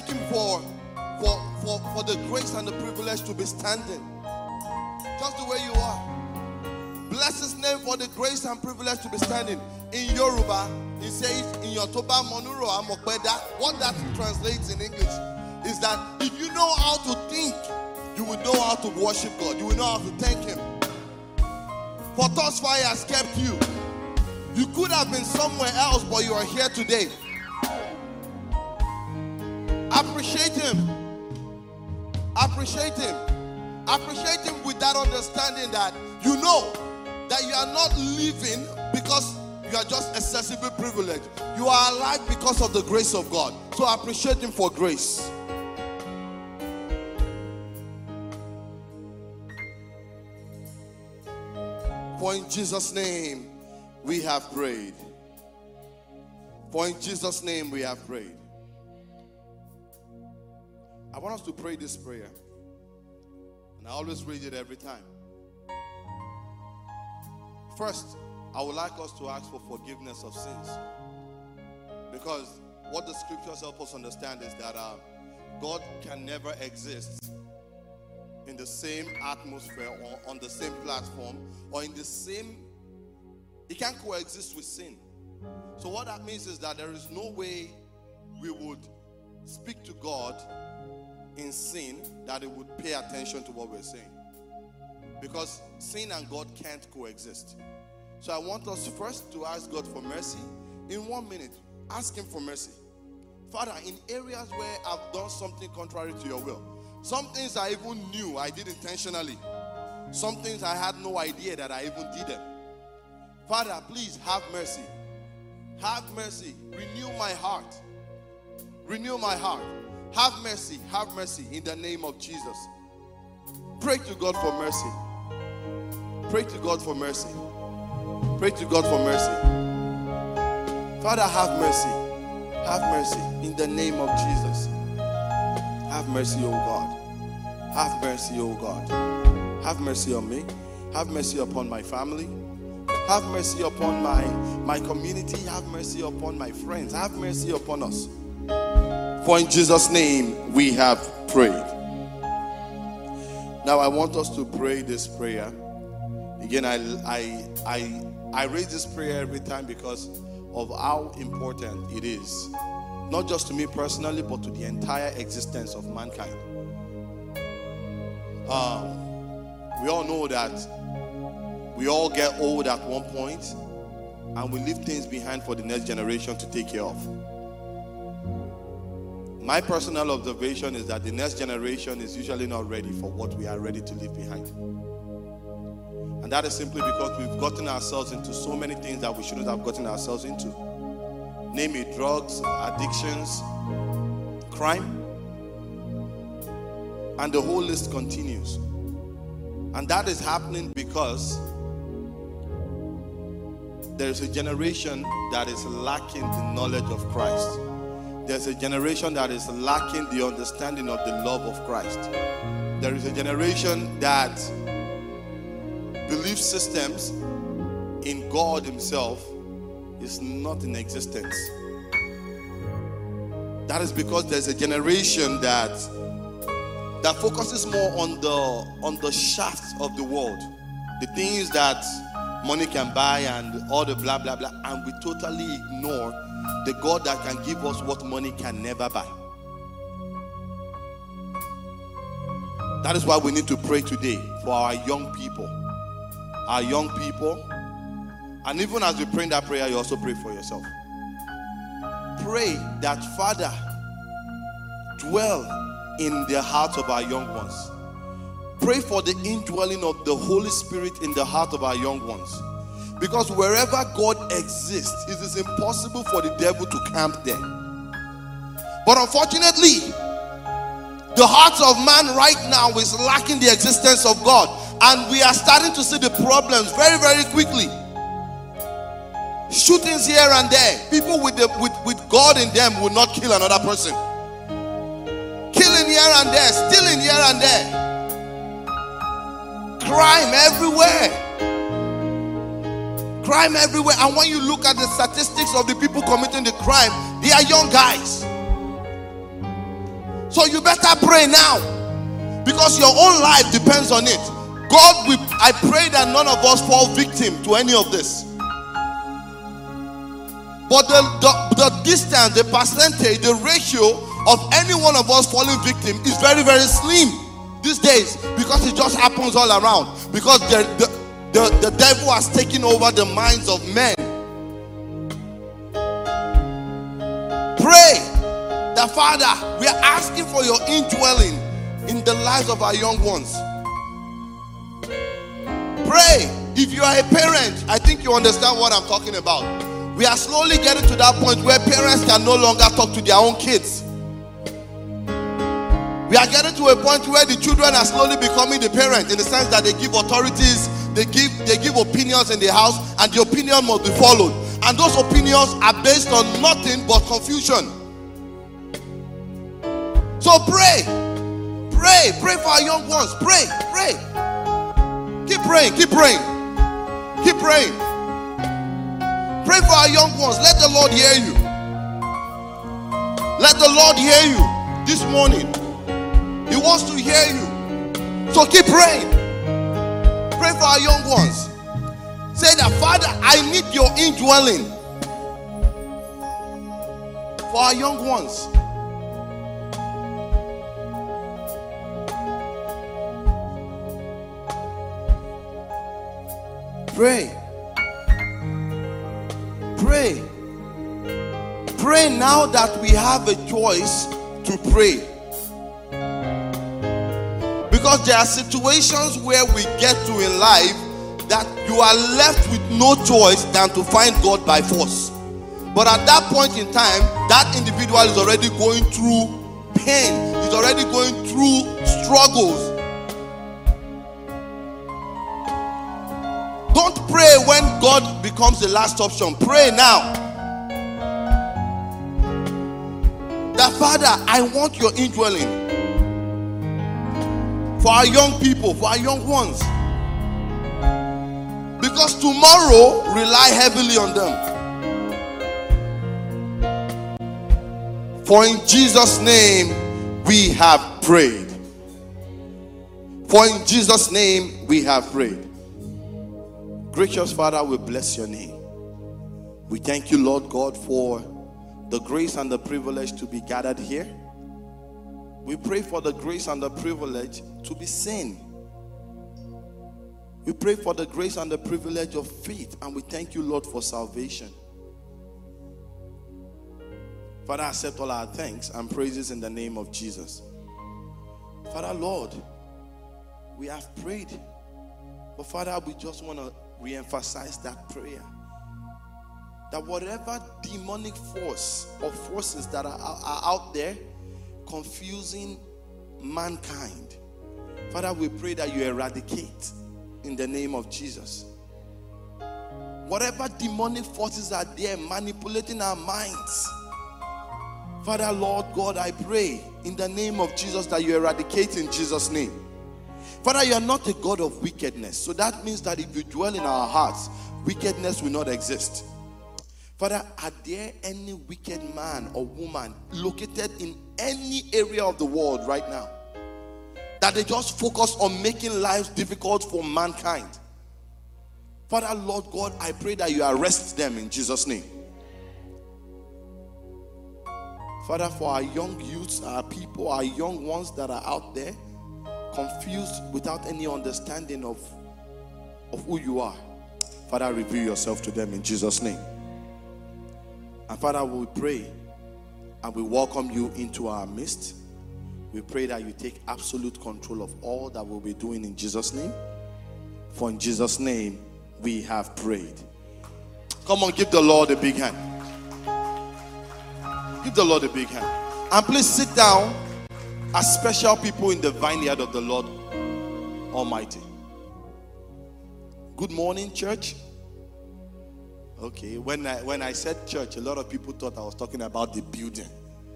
Him for the grace and the privilege to be standing. Just the way you are. Bless His name for the grace and privilege to be standing. In Yoruba, He says, in Yotoba Monuro Amokbeda, what that translates in English is that if you know how to think, you will know how to worship God. You will know how to thank Him. For thus far He has kept you. You could have been somewhere else, but you are here today. Appreciate Him. Appreciate Him. Appreciate Him with that understanding that you know that you are not living because you are just excessively privileged. You are alive because of the grace of God. So appreciate Him for grace. For in Jesus' name we have prayed. For in Jesus' name we have prayed. I want us to pray this prayer. And I always read it every time. First, I would like us to ask for forgiveness of sins. Because what the scriptures help us understand is that God can never exist in the same atmosphere or on the same platform or in the same, He can't coexist with sin. So what that means is that there is no way we would speak to God in sin that He would pay attention to what we're saying. Because sin and God can't coexist. So I want us first to ask God for mercy. In 1 minute, ask Him for mercy. Father, in areas where I've done something contrary to your will, some things I even knew I did intentionally, some things I had no idea that I even did them. Father, please have mercy. Have mercy. Renew my heart. Renew my heart. Have mercy in the name of Jesus. Pray to God for mercy. Pray to God for mercy. Pray to God for mercy. Father, have mercy. Have mercy in the name of Jesus. Have mercy, O God. Have mercy, O God. Have mercy on me. Have mercy upon my family. Have mercy upon my community. Have mercy upon my friends. Have mercy upon us. For in Jesus' name we have prayed. Now I want us to pray this prayer. Again, I raise this prayer every time because of how important it is. Not just to me personally, but to the entire existence of mankind. We all know that we all get old at one point and we leave things behind for the next generation to take care of. My personal observation is that the next generation is usually not ready for what we are ready to leave behind. And that is simply because we've gotten ourselves into so many things that we shouldn't have gotten ourselves into. Name it, drugs, addictions, crime. And the whole list continues. And that is happening because there is a generation that is lacking the knowledge of Christ. There's a generation that is lacking the understanding of the love of Christ. There is a generation that belief systems in God Himself is not in existence. That is because there's a generation that focuses more on the shafts of the world, the things that money can buy and all the blah blah blah, and we totally ignore the God that can give us what money can never buy. That is why we need to pray today for our young people. Our young people. And even as we pray in that prayer, you also pray for yourself. Pray that, Father, dwell in the hearts of our young ones. Pray for the indwelling of the Holy Spirit in the heart of our young ones. Because wherever God exists, it is impossible for the devil to camp there. But unfortunately, the heart of man right now is lacking the existence of God. And we are starting to see the problems very, very quickly. Shootings here and there. People with God in them will not kill another person. Killing here and there, stealing here and there. Crime everywhere. Crime everywhere. And when you look at the statistics of the people committing the crime, they are young guys. So you better pray now, because your own life depends on it. I pray that none of us fall victim to any of this. But the distance, the percentage, the ratio of any one of us falling victim is very, very slim these days, because it just happens all around. Because the devil has taken over the minds of men. Pray that, Father, we are asking for your indwelling in the lives of our young ones. Pray. If you are a parent, I think you understand what I'm talking about. We are slowly getting to that point where parents can no longer talk to their own kids. We are getting to a point where the children are slowly becoming the parent, in the sense that they give authorities, they give opinions in the house, and the opinion must be followed. And those opinions are based on nothing but confusion. So pray for our young ones. Pray. Keep praying. Pray for our young ones. Let the Lord hear you. Let the Lord hear you this morning. He wants to hear you. So keep praying. Pray for our young ones. Say that, Father, I need your indwelling for our young ones. Pray. Pray now that we have a choice to pray. Because there are situations where we get to in life that you are left with no choice than to find God by force. But at that point in time, that individual is already going through pain. He's already going through struggles. Don't pray when God becomes the last option. Pray now. That, Father, I want your indwelling for our young people, for our young ones. Because tomorrow rely heavily on them. For in Jesus' name we have prayed. For in Jesus' name we have prayed. Gracious Father, we bless your name. We thank you, Lord God, for the grace and the privilege to be gathered here. We pray for the grace and the privilege to be seen. We pray for the grace and the privilege of faith, and we thank you, Lord, for salvation. Father, accept all our thanks and praises in the name of Jesus. Father, Lord, we have prayed, but Father, we just want to re-emphasize that prayer. That whatever demonic force or forces that are out there confusing mankind, Father, we pray that you eradicate in the name of Jesus. Whatever demonic forces are there manipulating our minds, Father, Lord God, I pray in the name of Jesus that you eradicate in Jesus' name. Father, you are not a God of wickedness. So that means that if you dwell in our hearts, wickedness will not exist. Father, are there any wicked man or woman located in any area of the world right now that they just focus on making lives difficult for mankind? Father, Lord God, I pray that you arrest them in Jesus' name. Father, for our young youths, our people, our young ones that are out there, confused without any understanding of who you are, Father, reveal yourself to them in Jesus' name. And Father, we pray and we welcome you into our midst. We pray that you take absolute control of all that we'll be doing in Jesus' name. For in Jesus' name we have prayed. Come on, give the Lord a big hand. Give the Lord a big hand. And please sit down as special people in the vineyard of the Lord Almighty. Good morning, church. Okay, when I said church, a lot of people thought I was talking about the building.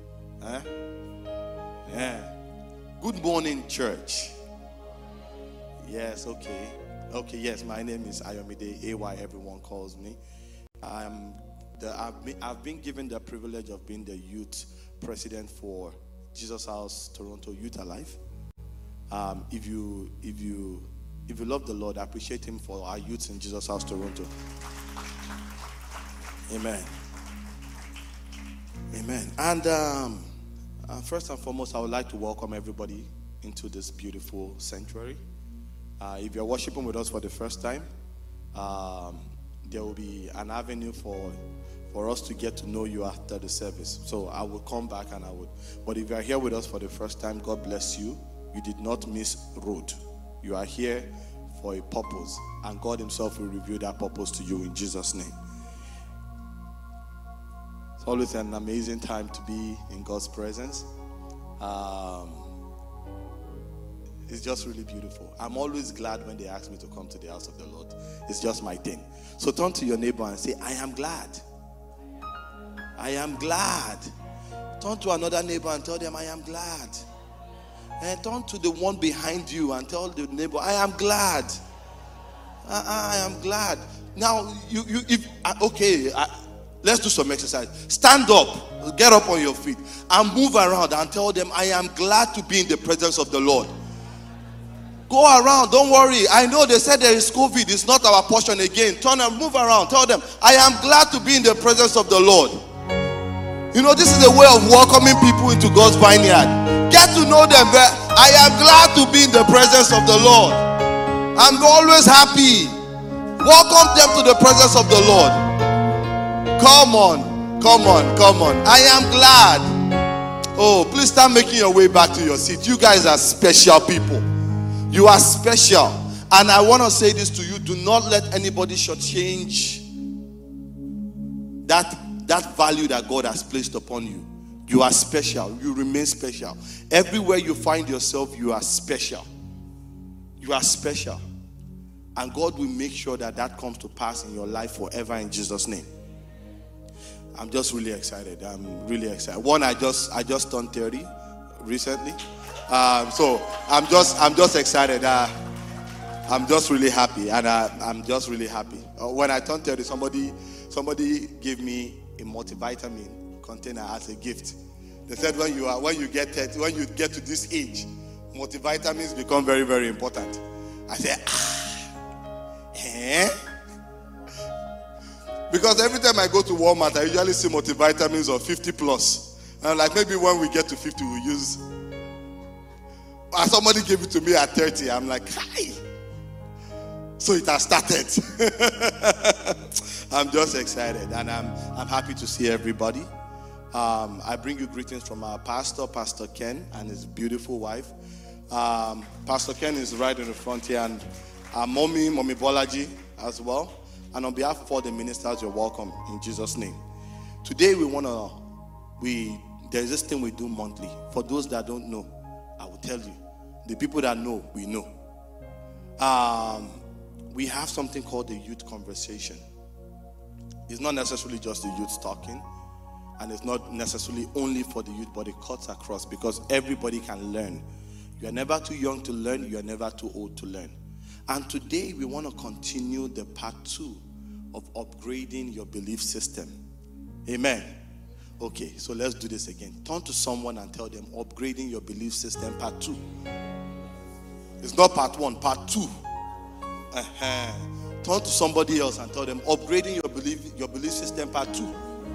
Yeah. Good morning, church. Yes, okay. Okay, yes, my name is Ayomide, AY, everyone calls me. I've been given the privilege of being the youth president for Jesus House Toronto Youth Alive. If you love the Lord, appreciate Him for our youth in Jesus House Toronto. Amen. Amen. And first and foremost, I would like to welcome everybody into this beautiful sanctuary. If you're worshiping with us for the first time, there will be an avenue for us to get to know you after the service. So I will come back and but if you are here with us for the first time, God bless you. You did not miss road. You are here for a purpose, and God Himself will reveal that purpose to you in Jesus' name. It's always an amazing time to be in God's presence. It's just really beautiful. I'm always glad when they ask me to come to the house of the Lord. It's just my thing. So turn to your neighbor and say, I am glad. I am glad. Turn to another neighbor and tell them, I am glad. And turn to the one behind you and tell the neighbor, I am glad. I am glad. Now, let's do some exercise. Stand up, get up on your feet, and move around and tell them, I am glad to be in the presence of the Lord. Go around, don't worry. I know they said there is COVID, it's not our portion again. Turn and move around, tell them, I am glad to be in the presence of the Lord. You know, this is a way of welcoming people into God's vineyard. Get to know them. I am glad to be in the presence of the Lord. I'm always happy. Welcome them to the presence of the Lord. Come on, come on, come on. I am glad. Oh, please start making your way back to your seat. You guys are special people. You are special. And I want to say this to you. Do not let anybody shortchange that value that God has placed upon you. You are special. You remain special. Everywhere you find yourself, you are special. You are special. And God will make sure that comes to pass in your life forever in Jesus' name. I'm just really excited. I'm really excited. One, I just turned 30 recently. So I'm just excited. I'm just really happy, and I'm just really happy. When I turned 30, somebody gave me a multivitamin container as a gift. They said when you get 30, when you get to this age, multivitamins become very, very important. I said, Because every time I go to Walmart, I usually see multivitamins of 50 plus. And like maybe when we get to 50, we'll use. And somebody gave it to me at 30. I'm like, hi. So it has started. I'm just excited, and I'm happy to see everybody. I bring you greetings from our pastor, Pastor Ken, and his beautiful wife. Pastor Ken is right in the front here, and our Mommy Bolaji as well. And on behalf of all the ministers, you're welcome in Jesus' name. Today there's this thing we do monthly. For those that don't know, I will tell you. The people that know, we know. We have something called the youth conversation. It's not necessarily just the youth talking, and it's not necessarily only for the youth, but it cuts across because everybody can learn. You are never too young to learn. You are never too old to learn. And today we want to continue the part 2 of upgrading your belief system. Amen. Okay, so let's do this again. Turn to someone and tell them, upgrading your belief system, part 2. It's not part 1, part 2. Turn to somebody else and tell them, upgrading your belief system, part 2.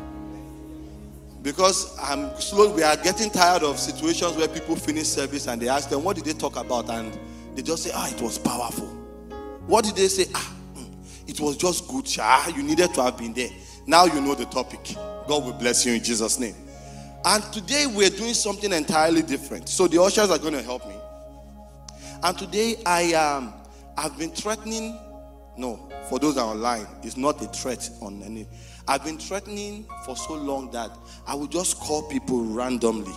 Because we are getting tired of situations where people finish service and they ask them, what did they talk about? And they just say, it was powerful. What did they say? It was just good. You needed to have been there. Now you know the topic. God will bless you in Jesus' name. And today we're doing something entirely different. So the ushers are going to help me. And today I've been threatening. No, for those that are online, it's not a threat on any. I've been threatening for so long that I will just call people randomly.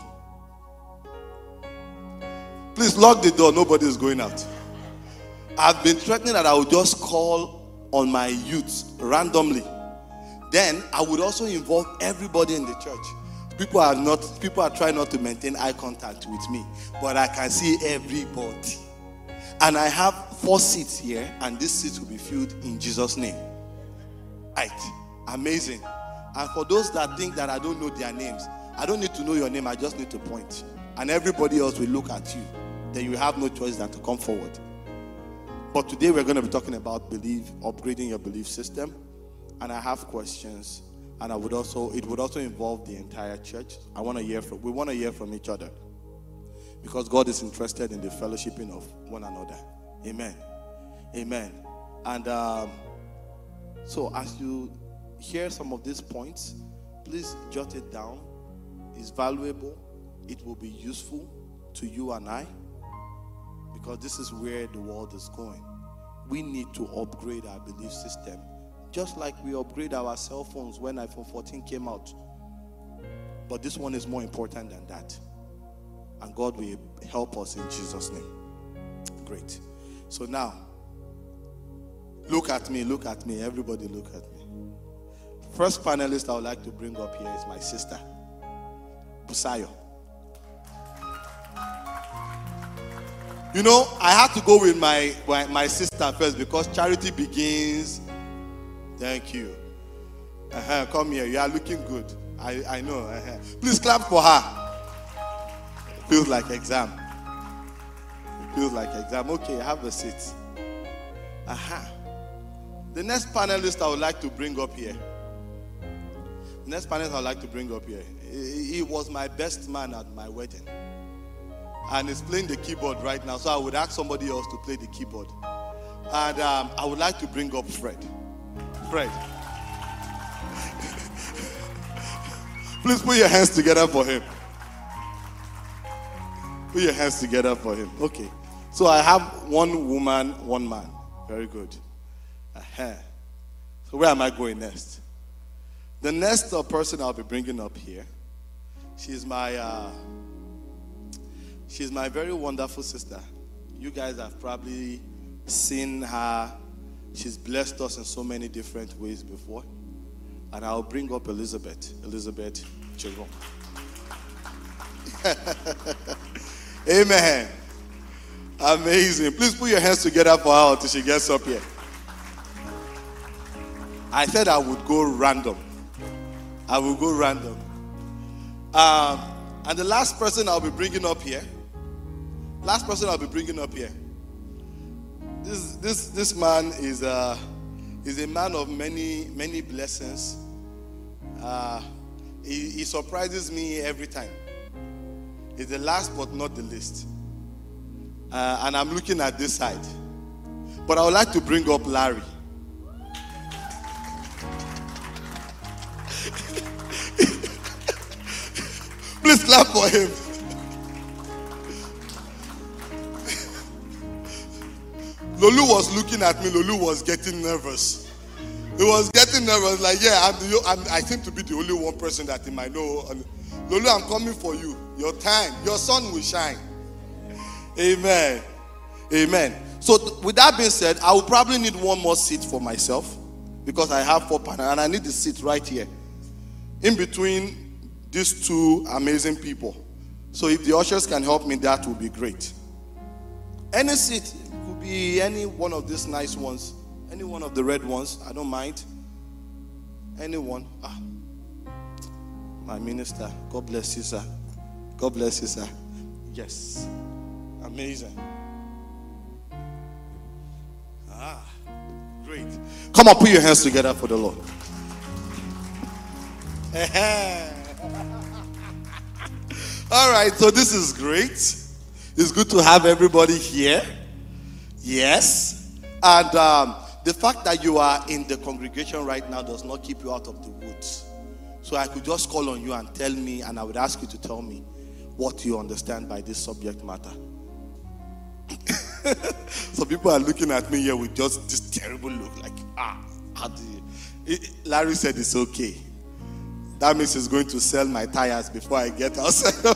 Please lock the door. Nobody is going out. I've been threatening that I will just call on my youth randomly. Then I would also involve everybody in the church. People are trying not to maintain eye contact with me, but I can see everybody. And I have 4 seats here, and these seats will be filled in Jesus' name. Right. Amazing. And for those that think that I don't know their names, I don't need to know your name, I just need to point. And everybody else will look at you. Then you have no choice than to come forward. But today we're going to be talking about upgrading your belief system. And I have questions. And it would also involve the entire church. We want to hear from each other. Because God is interested in the fellowshipping of one another. Amen. Amen. And so as you hear some of these points, please jot it down. It's valuable. It will be useful to you and I, because this is where the world is going. We need to upgrade our belief system, just like we upgrade our cell phones when iPhone 14 came out. But this one is more important than that. And God will help us in Jesus' name. Great. So now, look at me. Everybody look at me. First panelist I would like to bring up here is my sister, Busayo. You know, I had to go with my sister first because charity begins. Thank you. Come here. You are looking good. I know. Please clap for her. Feels like exam. Okay, have a seat. The next panelist I would like to bring up here. He was my best man at my wedding. And he's playing the keyboard right now. So I would ask somebody else to play the keyboard. And I would like to bring up Fred. Please put your hands together for him. Okay. So I have one woman, one man. Very good. So where am I going next? The next person I'll be bringing up here, she's my very wonderful sister. You guys have probably seen her. She's blessed us in so many different ways before. And I'll bring up Elizabeth Jerome. Amen. Amazing. Please put your hands together for her until she gets up here. I said I would go random. And the last person I'll be bringing up here. This man is a man of many blessings. He surprises me every time. He's the last but not the least. And I'm looking at this side. But I would like to bring up Larry. Please clap for him. Lulu was looking at me. Lulu was getting nervous. He was getting nervous. Like, yeah, I seem to be the only one person that he might know. Lulu, I'm coming for you. Your time, your sun will shine. Amen. So with that being said, I will probably need one more seat for myself because I have 4 panels and I need the seat right here in between these two amazing people. So if the ushers can help me, that would be great. Any seat, could be any one of these nice ones, any one of the red ones, I don't mind. Anyone. My minister, God bless you, sir. Yes. Amazing. Great. Come on, put your hands together for the Lord. All right, so this is great. It's good to have everybody here. Yes. And the fact that you are in the congregation right now does not keep you out of the woods. So I could just call on you and tell me, and I would ask you to tell me what you understand by this subject matter. So people are looking at me here with just this terrible look like, how do you? Larry said it's okay. That means he's going to sell my tires before I get outside.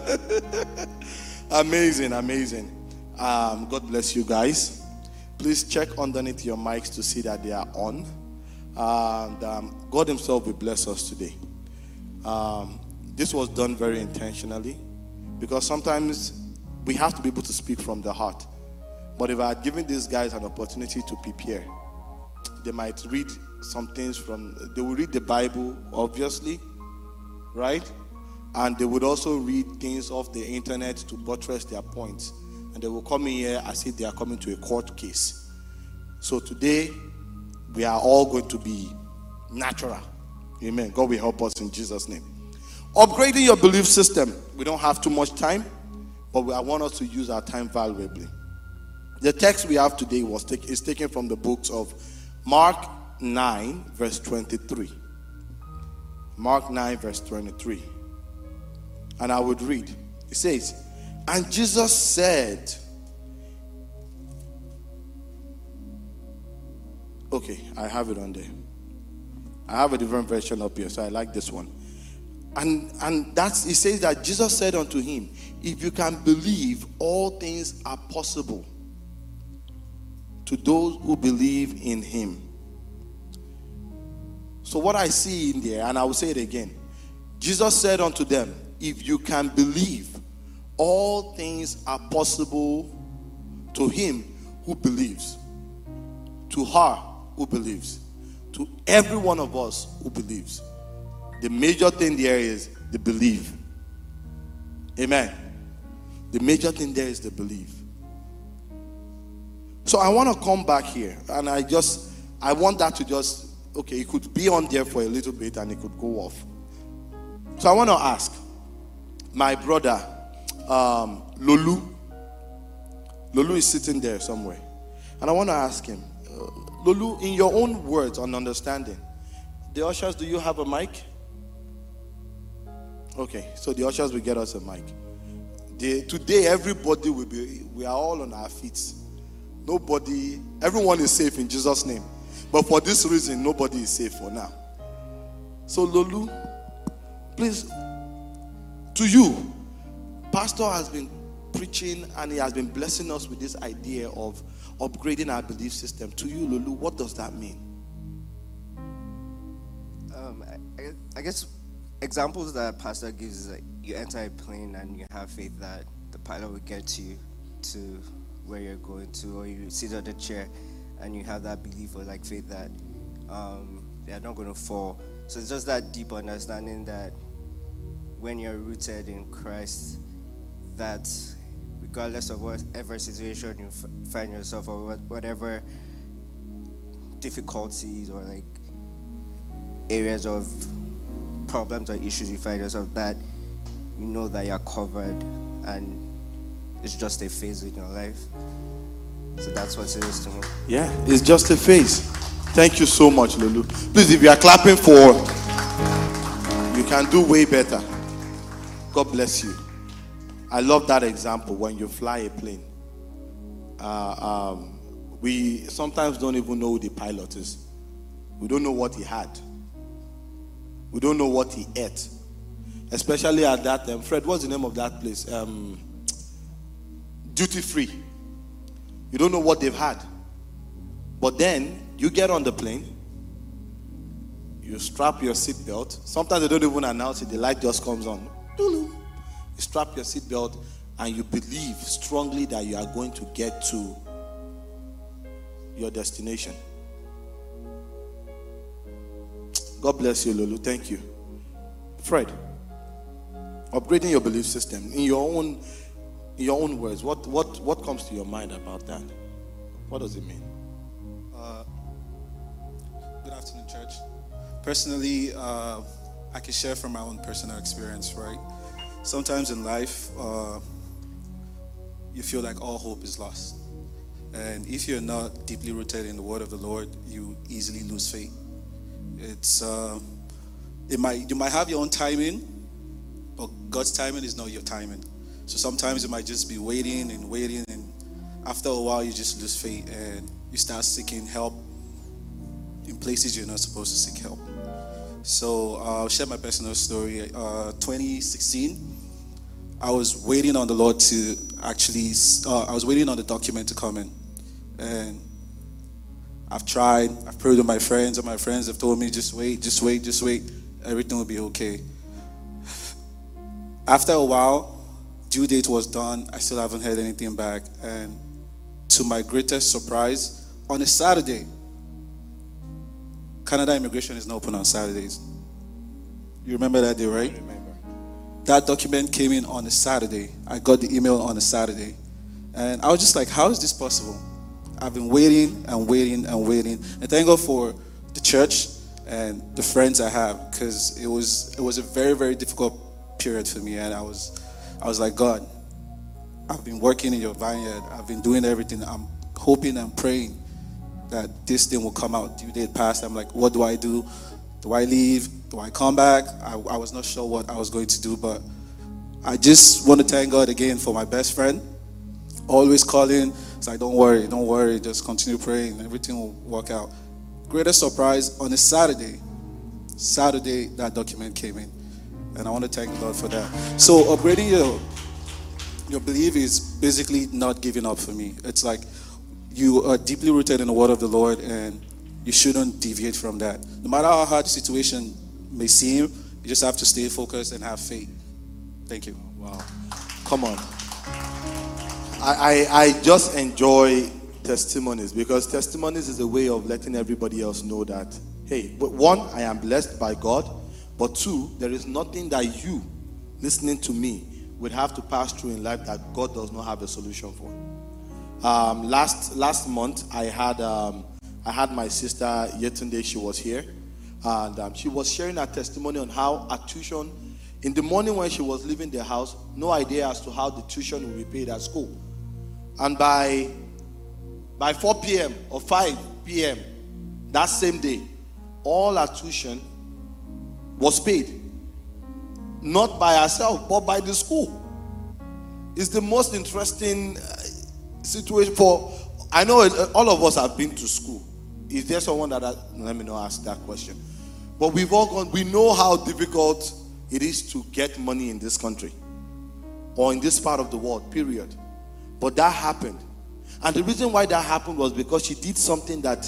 Amazing. God bless you guys. Please check underneath your mics to see that they are on. And God himself will bless us today. This was done very intentionally because sometimes we have to be able to speak from the heart. But if I had given these guys an opportunity to prepare, they might read some things they will read the Bible, obviously, right? and they would also read things off the internet to buttress their points. And they will come in here as if they are coming to a court case. So today, we are all going to be natural. Amen. God will help us in Jesus' name. Upgrading your belief system. We don't have too much time, but I want us to use our time valuably. The text we have today is taken from the books of Mark 9, verse 23. Mark 9, verse 23. And I would read. It says, and Jesus said, okay, I have it on there. I have a different version up here, so I like this one. And it says that Jesus said unto him, if you can believe, all things are possible to those who believe in him. So what I see in there, and I will say it again. Jesus said unto them, if you can believe, all things are possible to him who believes, to her who believes, to every one of us who believes. The major thing there is the belief. Amen. The major thing there is the belief. So I want to come back here, and I want that to just, okay, it could be on there for a little bit and it could go off. So I want to ask my brother, Lulu. Lulu is sitting there somewhere. And I want to ask him, Lulu, in your own words on understanding, the ushers, do you have a mic? Okay, so the ushers will get us a mic. Today, everybody we are all on our feet. Everyone is safe in Jesus' name. But for this reason, nobody is safe for now. So Lulu, please, to you, Pastor has been preaching and he has been blessing us with this idea of upgrading our belief system. To you, Lulu, what does that mean? I guess examples that Pastor gives is like you enter a plane and you have faith that the pilot will get you to where you're going to, or you sit on the chair and you have that belief or like faith that they're not going to fall. So it's just that deep understanding that when you're rooted in Christ, that regardless of whatever situation you find yourself or whatever difficulties or like areas of problems or issues you find yourself, that you know that you're covered and it's just a phase in your life. So that's what it is to me. Yeah, it's just a phase. Thank you so much, Lulu. Please, if you are clapping for, you can do way better. God bless you. I love that example when you fly a plane. We sometimes don't even know who the pilot is. We don't know what he had. We don't know what he ate. Especially at that time. Fred, what's the name of that place? Duty free. You don't know what they've had. But then you get on the plane, you strap your seatbelt. Sometimes they don't even announce it, the light just comes on. You strap your seatbelt and you believe strongly that you are going to get to your destination. God bless you, Lulu. Thank you. Fred, upgrading your belief system in your own words, what comes to your mind about that? What does it mean? Good afternoon, church. Personally, I can share from my own personal experience, right? Sometimes in life, you feel like all hope is lost. And if you're not deeply rooted in the word of the Lord, you easily lose faith. You might have your own timing, but God's timing is not your timing. So sometimes you might just be waiting, and after a while you just lose faith and you start seeking help in places you're not supposed to seek help. So I'll share my personal story. 2016, I was waiting on the Lord to I was waiting on the document to come in. And I've prayed with my friends, and my friends have told me, just wait, everything will be okay. After a while, due date was done, I still haven't heard anything back. And to my greatest surprise, on a Saturday, Canada immigration is not open on Saturdays. You remember that day, right? I remember. that document came in on a Saturday. I got the email on a Saturday. And I was just like, how is this possible? I've been waiting and waiting and waiting. And thank God for the church and the friends I have, because it was a very, very difficult period for me. And I was like, God, I've been working in your vineyard. I've been doing everything. I'm hoping and praying that this thing will come out. Due date passed. I'm like, what do I do? Do I leave? Do I come back? I was not sure what I was going to do, but I just want to thank God again for my best friend. Always calling. It's like, don't worry, just continue praying. Everything will work out. Greatest surprise, on a Saturday, that document came in. And I want to thank the Lord for that. So upgrading your belief is basically not giving up for me. It's like you are deeply rooted in the word of the Lord, and you shouldn't deviate from that. No matter how hard the situation may seem, you just have to stay focused and have faith. Thank you. Wow. Come on. I just enjoy testimonies, because testimonies is a way of letting everybody else know that, hey, one, I am blessed by God, but two, there is nothing that you, listening to me, would have to pass through in life that God does not have a solution for. Last month, I had my sister Yetunde. She was here, and she was sharing her testimony on how a tuition, in the morning when she was leaving the house, no idea as to how the tuition will be paid at school. And by 4 p.m. or 5 p.m. that same day, all her tuition was paid. Not by herself, but by the school. It's the most interesting situation I know all of us have been to school. Is there someone let me not ask that question. But we've all gone, we know how difficult it is to get money in this country or in this part of the world, period. But that happened. And the reason why that happened was because she did something that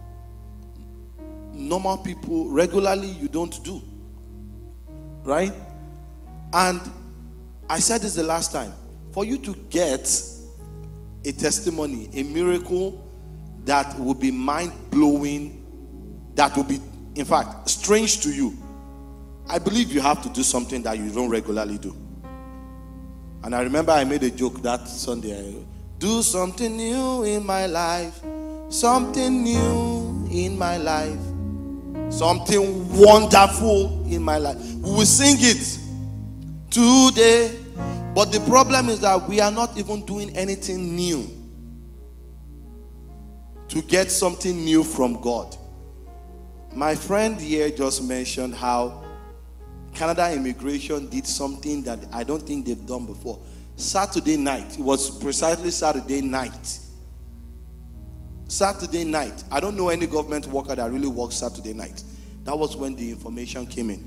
normal people regularly you don't do. Right? And I said this the last time. For you to get a testimony, a miracle that will be mind-blowing, that will be, in fact, strange to you, I believe you have to do something that you don't regularly do. And I remember I made a joke that Sunday. Do something new in my life. Something new in my life. Something wonderful in my life. We will sing it today. But the problem is that we are not even doing anything new to get something new from God. My friend here just mentioned how Canada Immigration did something that I don't think they've done before. Saturday night. It was precisely Saturday night. Saturday night. I don't know any government worker that really works Saturday night. That was when the information came in.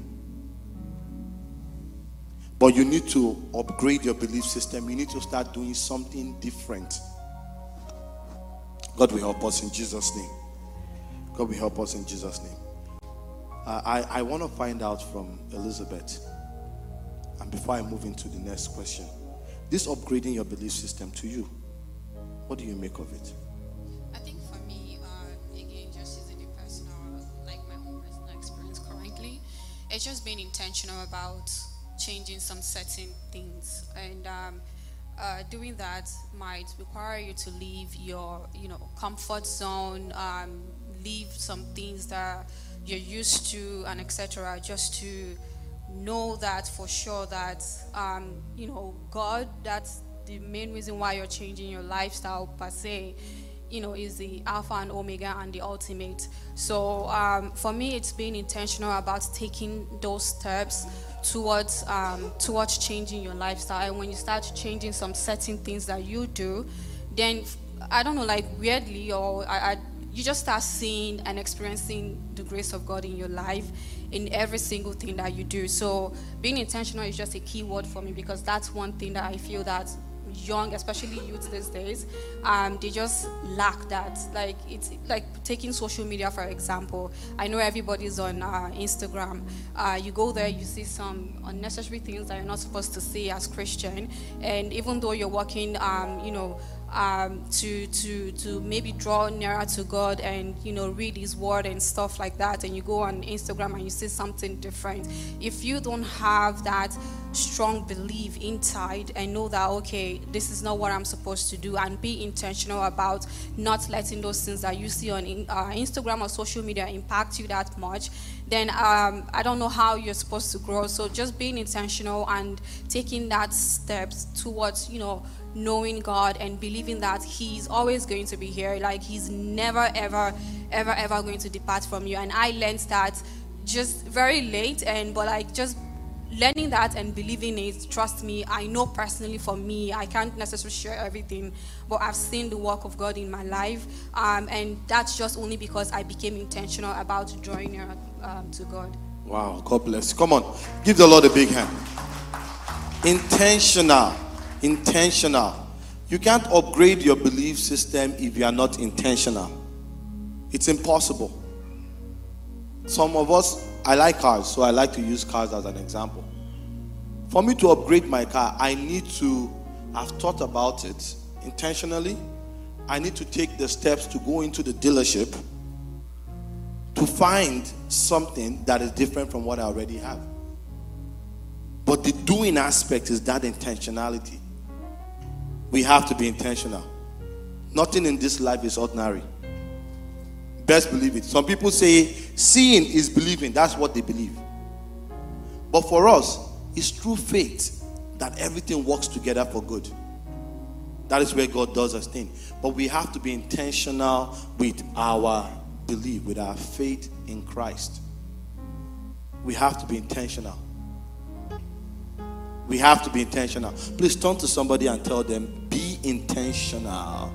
But you need to upgrade your belief system. You need to start doing something different. God will help us in Jesus' name. God will help us in Jesus' name. I want to find out from Elizabeth, and before I move into the next question, this upgrading your belief system to you, what do you make of it? I think for me, again, just using the personal, like my own personal experience currently, it's just being intentional about changing some certain things, and doing that might require you to leave your, comfort zone, leave some things that you're used to, and etc. Just to know that for sure that God, that's the main reason why you're changing your lifestyle per se, is the alpha and omega and the ultimate. So for me, it's being intentional about taking those steps towards changing your lifestyle. And when you start changing some certain things that you do, then I don't know, like weirdly, or you just start seeing and experiencing the grace of God in your life in every single thing that you do. So being intentional is just a key word for me, because that's one thing that I feel that young, especially youth these days, they just lack that. Like, it's like taking social media for example. I know everybody's on Instagram. You go there, you see some unnecessary things that you're not supposed to see as Christian, and even though you're working to maybe draw nearer to God and read His Word and stuff like that, and you go on Instagram and you see something different. If you don't have that strong belief inside and know that, okay, this is not what I'm supposed to do, and be intentional about not letting those things that you see on Instagram or social media impact you that much, then I don't know how you're supposed to grow. So just being intentional and taking that steps towards, knowing God and believing that He's always going to be here. Like, He's never, ever, ever, ever going to depart from you. And I learned that just very late, but like just learning that and believing it. Trust me, I know personally for me, I can't necessarily share everything, but I've seen the work of God in my life, and that's just only because I became intentional about drawing near to God. Wow, God bless. Come on, give the Lord a big hand. Intentional. You can't upgrade your belief system if you are not intentional. It's impossible. Some of us, I like cars, so I like to use cars as an example. For me to upgrade my car, I need to have thought about it intentionally. I need to take the steps to go into the dealership to find something that is different from what I already have. But the doing aspect is that intentionality. We have to be intentional. Nothing in this life is ordinary. Best believe it. Some people say seeing is believing. That's what they believe. But for us, it's through faith that everything works together for good. That is where God does His thing. But we have to be intentional with our belief, with our faith in Christ. We have to be intentional. We have to be intentional. Please turn to somebody and tell them, be intentional.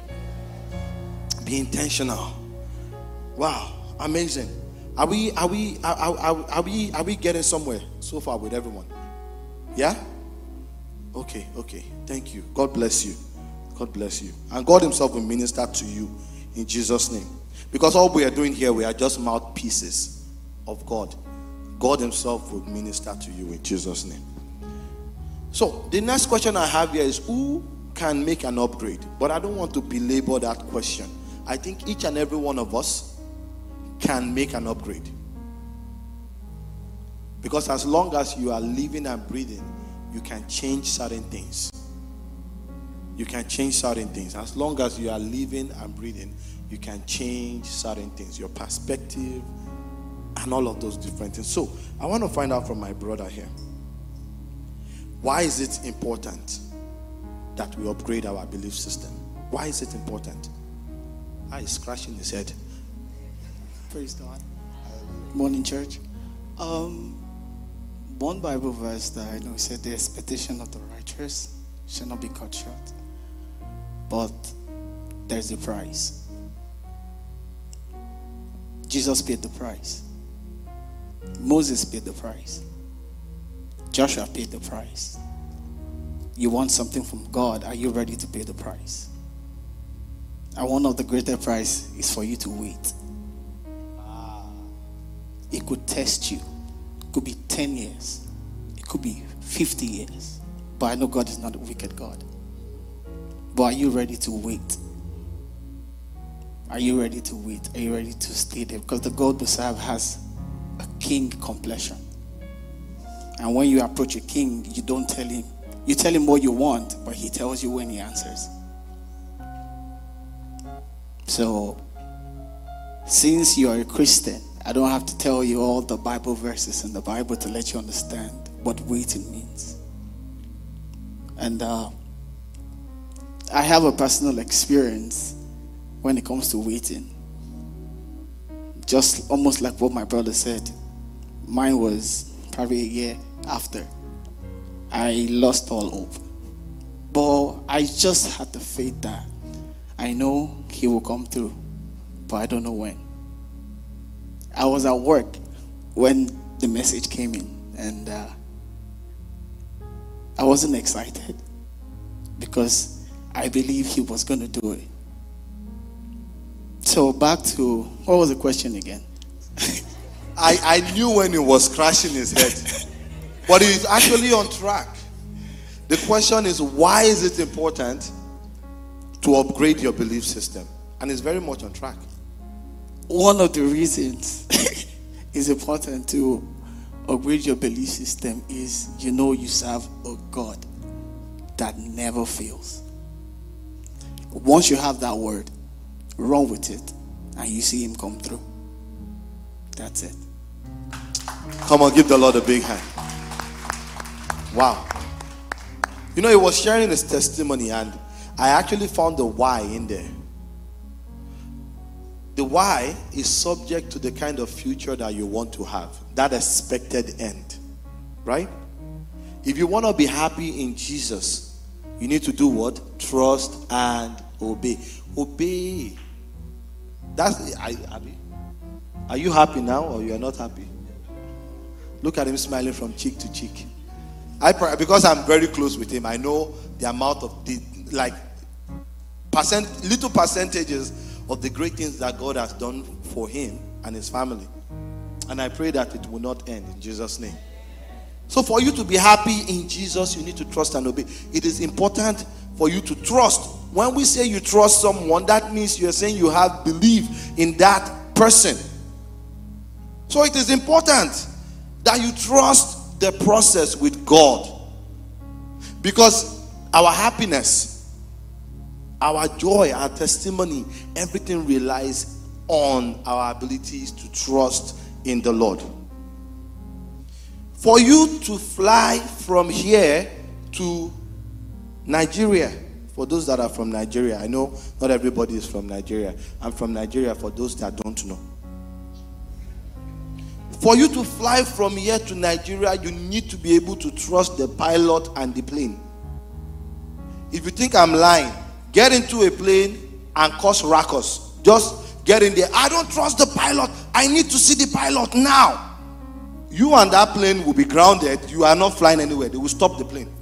Be intentional. Wow, amazing. Are we getting somewhere so far with everyone? Yeah? Okay. Thank you. God bless you. God bless you. And God Himself will minister to you in Jesus' name. Because all we are doing here, we are just mouthpieces of God. God Himself will minister to you in Jesus' name. So, the next question I have here is, who can make an upgrade? But I don't want to belabor that question. I think each and every one of us can make an upgrade. Because as long as you are living and breathing, you can change certain things. You can change certain things. As long as you are living and breathing, you can change certain things. Your perspective and all of those different things. So, I want to find out from my brother here. Why is it important that we upgrade our belief system? Why is it important? He's scratching his head. Praise God. Morning, church. One Bible verse that I know said, the expectation of the righteous shall not be cut short. But there's a price. Jesus paid the price. Moses paid the price. Joshua paid the price. You want something from God, are you ready to pay the price? And one of the greater price is for you to wait. It could test you. It could be 10 years. It could be 50 years. But I know God is not a wicked God. But are you ready to wait? Are you ready to wait? Are you ready to stay there? Because the God we serve has a king complexion. And when you approach a king, you don't tell him. You tell him what you want, but he tells you when he answers. So, since you are a Christian, I don't have to tell you all the Bible verses in the Bible to let you understand what waiting means. And I have a personal experience when it comes to waiting. Just almost like what my brother said. Mine was probably a year after. I lost all hope. But I just had the faith that I know He will come through, but I don't know when. I was at work when the message came in, and I wasn't excited because I believe He was going to do it. So back to, what was the question again? I knew when he was scratching his head. But he's actually on track. The question is, why is it important to upgrade your belief system? And it's very much on track. One of the reasons it's important to upgrade your belief system is you know you serve a God that never fails. Once you have that word, run with it, and you see him come through. That's it. Come on, give the Lord a big hand. Wow. You know, he was sharing his testimony, and I actually found the why in there. The why is subject to the kind of future that you want to have, that expected end, right? If you want to be happy in Jesus, you need to do what? Trust and obey. Obey. That's are you happy now, or you are not happy? Look at him smiling from cheek to cheek. Because I'm very close with him, I know the amount of little percentages of the great things that God has done for him and his family. And I pray that it will not end in Jesus' name. So for you to be happy in Jesus, you need to trust and obey. It is important for you to trust. When we say you trust someone, that means you're saying you have belief in that person. So it is important that you trust the process with God. Because our happiness, our joy, our testimony, everything relies on our abilities to trust in the Lord. For you to fly from here to Nigeria, for those that are from Nigeria, I know not everybody is from Nigeria. I'm from Nigeria for those that don't know. For you to fly from here to Nigeria, you need to be able to trust the pilot and the plane. If you think I'm lying, get into a plane and cause ruckus. Just get in there. I don't trust the pilot. I need to see the pilot now. You and that plane will be grounded. You are not flying anywhere. They will stop the plane.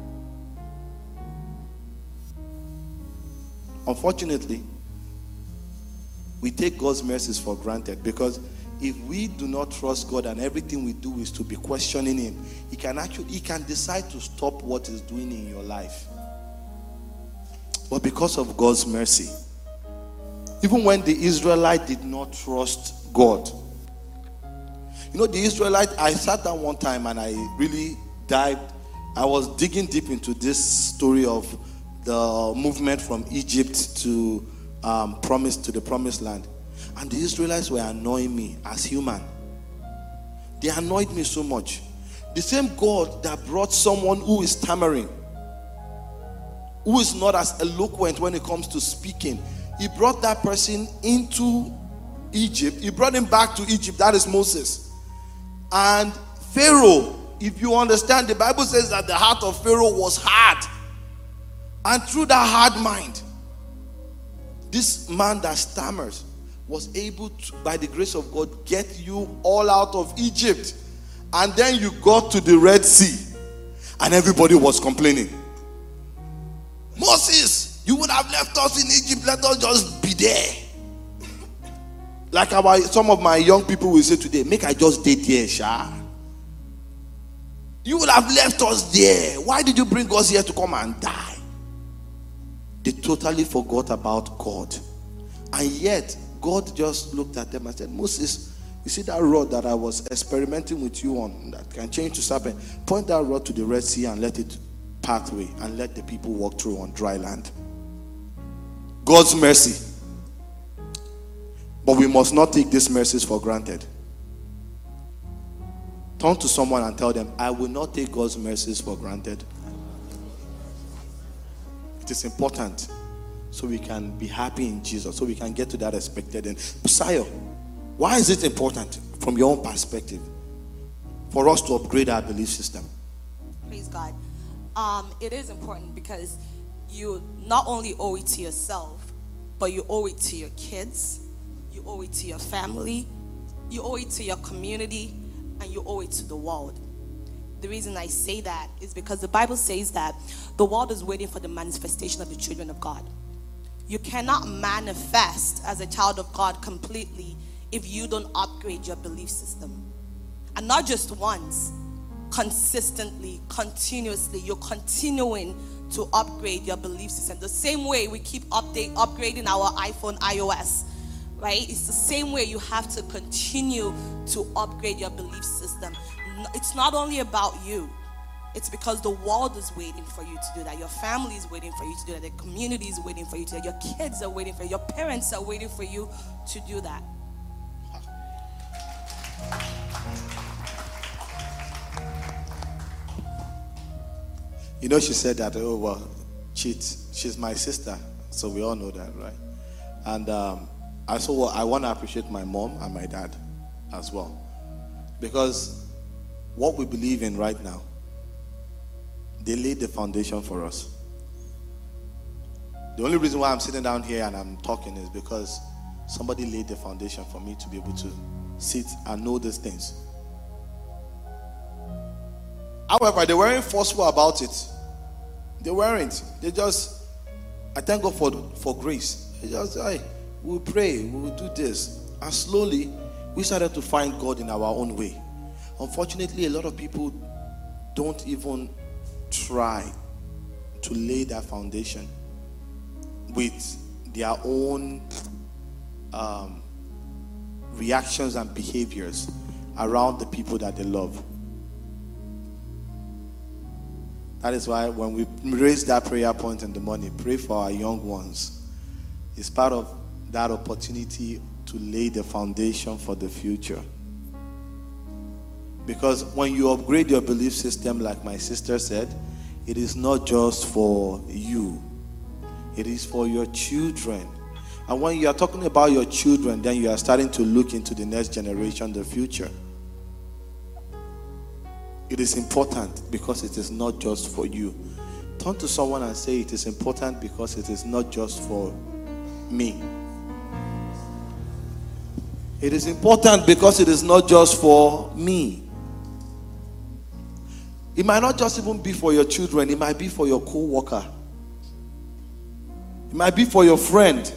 Unfortunately, we take God's mercies for granted, because if we do not trust God and everything we do is to be questioning him, he can decide to stop what he's doing in your life. But because of God's mercy, even when the Israelite did not trust God, you know, the Israelite, I sat down one time and I really I was digging deep into this story of the movement from Egypt to the promised land. And the Israelites were annoying me as human. They annoyed me so much. The same God that brought someone who is stammering, who is not as eloquent when it comes to speaking, he brought that person into Egypt. He brought him back to Egypt. That is Moses. And Pharaoh, if you understand, the Bible says that the heart of Pharaoh was hard. And through that hard mind, this man that stammers was able to, by the grace of God, get you all out of Egypt. And then you got to the Red Sea, and everybody was complaining. Moses, you would have left us in Egypt. Let us just be there. Like some of my young people will say today, make I just stay there, Sha. You would have left us there. Why did you bring us here to come and die? They totally forgot about God. And yet, God just looked at them and said, Moses, you see that rod that I was experimenting with you on that can change to serpent? Point that rod to the Red Sea and let it pathway and let the people walk through on dry land. God's mercy. But we must not take these mercies for granted. Turn to someone and tell them, I will not take God's mercies for granted. It is important so we can be happy in Jesus, so we can get to that expected end. Messiah, why is it important from your own perspective for us to upgrade our belief system? Praise God. It is important because you not only owe it to yourself, but you owe it to your kids, you owe it to your family, you owe it to your community, and you owe it to the world. The reason I say that is because the Bible says that the world is waiting for the manifestation of the children of God. You cannot manifest as a child of God completely if you don't upgrade your belief system. And not just once, consistently, continuously. You're continuing to upgrade your belief system. The same way we keep upgrading our iPhone, iOS, right? It's the same way you have to continue to upgrade your belief system. it's not only about you. It's because the world is waiting for you to do that. Your family is waiting for you to do that. The community is waiting for you to do that. Your kids are waiting for you. Your parents are waiting for you to do that. You know, she said that, oh, well, she's my sister. So we all know that, right? And I want to appreciate my mom and my dad as well. Because what we believe in right now, they laid the foundation for us. The only reason why I'm sitting down here and I'm talking is because somebody laid the foundation for me to be able to sit and know these things. However, they weren't forceful about it. They weren't. They just, I thank God for grace. They just, hey, we'll pray, we'll do this. And slowly, we started to find God in our own way. Unfortunately, a lot of people don't even try to lay that foundation with their own reactions and behaviors around the people that they love. That is why when we raise that prayer point in the morning, pray for our young ones. It's part of that opportunity to lay the foundation for the future. Because when you upgrade your belief system, like my sister said, it is not just for you. It is for your children. And when you are talking about your children, then you are starting to look into the next generation, the future. It is important because it is not just for you. Turn to someone and say, it is important because it is not just for me. It is important because it is not just for me. It might not just even be for your children. It might be for your co-worker. It might be for your friend.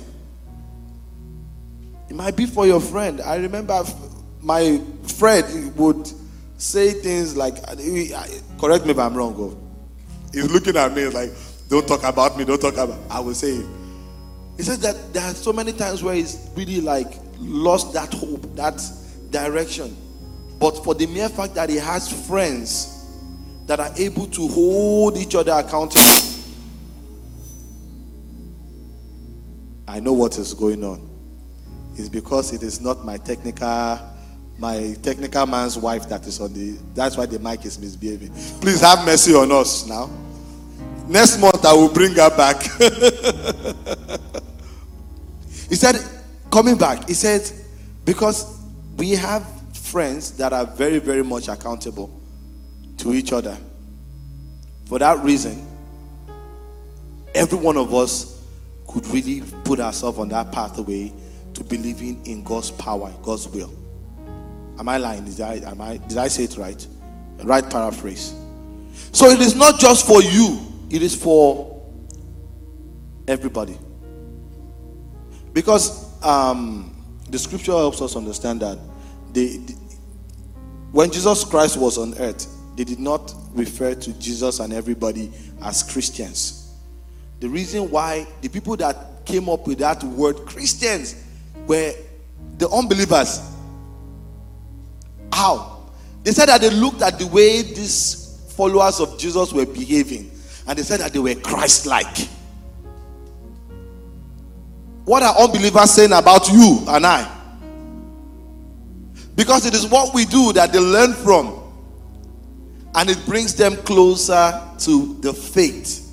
It might be for your friend. I remember my friend would say things like, correct me if I'm wrong. Go. He's looking at me like, don't talk about me, don't talk about. I will say it. He says that there are so many times where he's really like lost that hope, that direction. But for the mere fact that he has friends that are able to hold each other accountable, I know what is going on. It's because it is not my technical man's wife that is on the, that's why the mic is misbehaving. Please have mercy on us now. Next month I will bring her back. He said, coming back, he said, because we have friends that are very, very much accountable to each other. For that reason, every one of us could really put ourselves on that pathway to believing in God's power, God's will. Am I lying? Did I say it right? Right paraphrase. So it is not just for you, it is for everybody. Because the scripture helps us understand that when Jesus Christ was on earth, they did not refer to Jesus and everybody as Christians. The reason why the people that came up with that word Christians were the unbelievers. How? They said that they looked at the way these followers of Jesus were behaving, and they said that they were Christ-like. What are unbelievers saying about you and I? Because it is what we do that they learn from, and it brings them closer to the faith.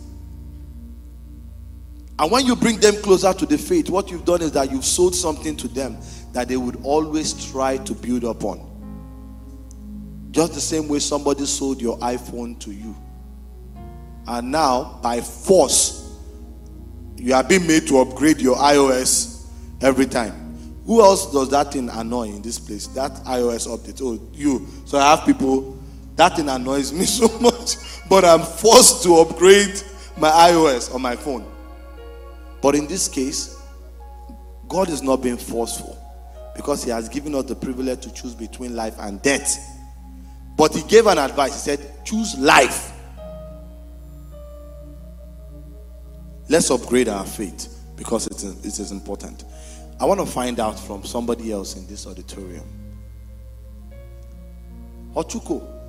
And when you bring them closer to the faith, what you've done is that you've sold something to them that they would always try to build upon. Just the same way somebody sold your iPhone to you. And now, by force, you are being made to upgrade your iOS every time. Who else does that thing annoy in this place? That iOS update. Oh, you. So I have people, that thing annoys me so much. But I'm forced to upgrade my iOS on my phone. But in this case, God is not being forceful, because he has given us the privilege to choose between life and death. But he gave an advice. He said, choose life. Let's upgrade our faith, because it is important. I want to find out from somebody else in this auditorium. Ochuko,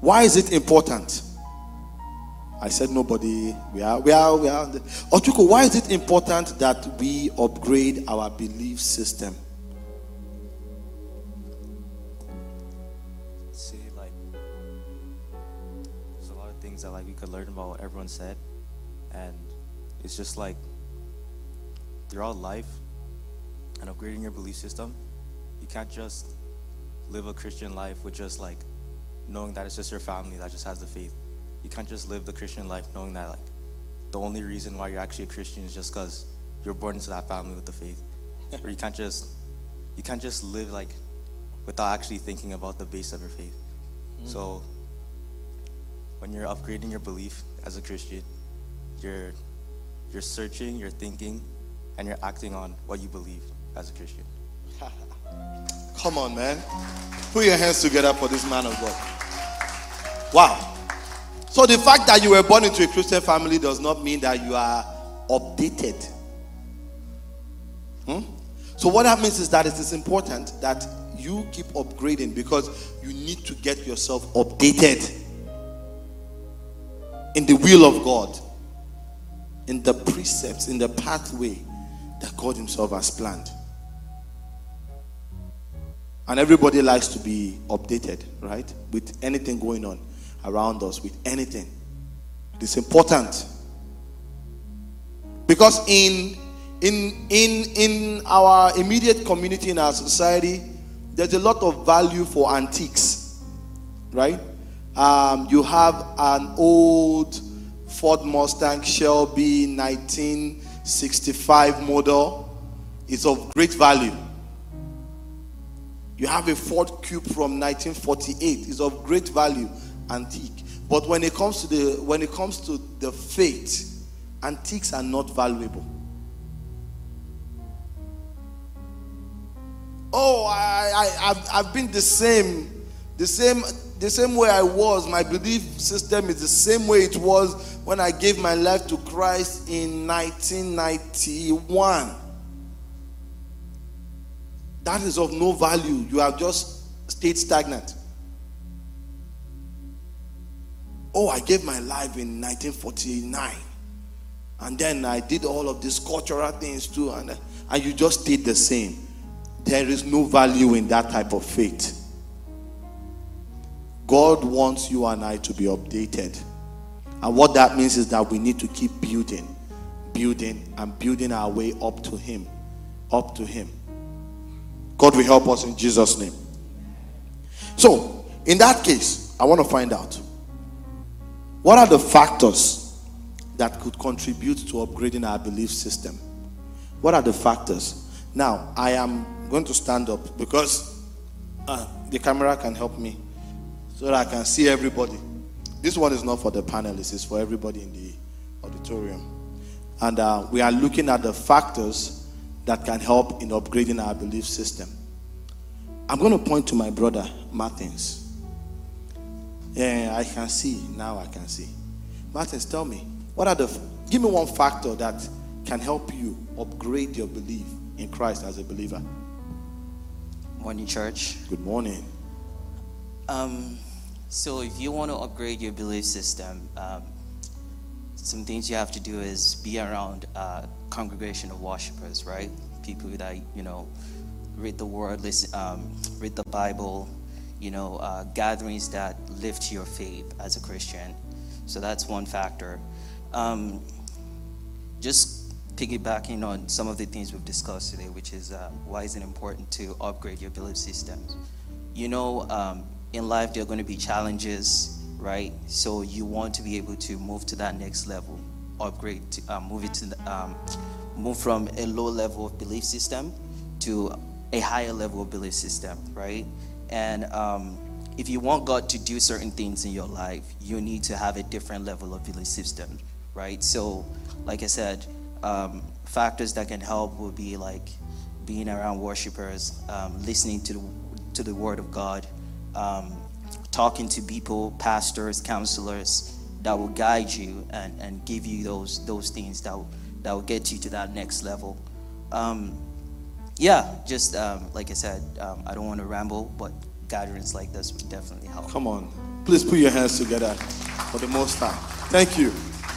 Why is it important? I said nobody. We are. Ochuko, why is it important that we upgrade our belief system? See, like, there's a lot of things that like we could learn about what everyone said, and it's just like throughout life and upgrading your belief system, you can't just live a Christian life with just like knowing that it's just your family that just has the faith. You can't just live the Christian life knowing that like the only reason why you're actually a Christian is just because you're born into that family with the faith. Or you can't just live like without actually thinking about the base of your faith. So when you're upgrading your belief as a Christian, you're searching, you're thinking, and you're acting on what you believe as a Christian. Come on, man. Put your hands together for this man of God. Wow. So the fact that you were born into a Christian family does not mean that you are updated. So what that means is that it is important that you keep upgrading, because you need to get yourself updated in the will of God, in the precepts, in the pathway that God himself has planned. And everybody likes to be updated, right? With anything going on around us, with anything. It's important. Because in our immediate community, in our society, there's a lot of value for antiques, right? You have an old Ford Mustang Shelby 1965 model. It's of great value. You have a Ford Coupe from 1948. It's of great value, antique. But when it comes to the faith, antiques are not valuable. Oh, I've been the same way I was. My belief system is the same way it was when I gave my life to Christ in 1991. That is of no value. You have just stayed stagnant. Oh, I gave my life in 1949. And then I did all of these cultural things too. And you just stayed the same. There is no value in that type of faith. God wants you and I to be updated. And what that means is that we need to keep building our way up to Him. Up to Him. God will help us in Jesus' name. So, in that case, I want to find out, what are the factors that could contribute to upgrading our belief system? What are the factors? Now, I am going to stand up because the camera can help me so that I can see everybody. This one is not for the panelists, it's for everybody in the auditorium. And we are looking at the factors that can help in upgrading our belief system. I'm going to point to my brother, Martins. Yeah, I can see. Now I can see. Martins, tell me, give me one factor that can help you upgrade your belief in Christ as a believer. Morning, church. Good morning. So if you want to upgrade your belief system, some things you have to do is be around a congregation of worshipers, right? People that, read the word, read the Bible, gatherings that lift your faith as a Christian. So that's one factor. Just piggybacking on some of the things we've discussed today, which is why is it important to upgrade your belief systems? In life there are going to be challenges, right? So you want to be able to move to that next level, upgrade, move from a low level of belief system to a higher level of belief system, right? And if you want God to do certain things in your life, you need to have a different level of belief system, right? So, like I said, factors that can help will be like being around worshipers, listening to the Word of God, talking to people, pastors, counselors that will guide you and give you those things that will get you to that next level. Like I said, I don't want to ramble, but gatherings like this would definitely help. Come on. Please put your hands together for the Most High. Thank you.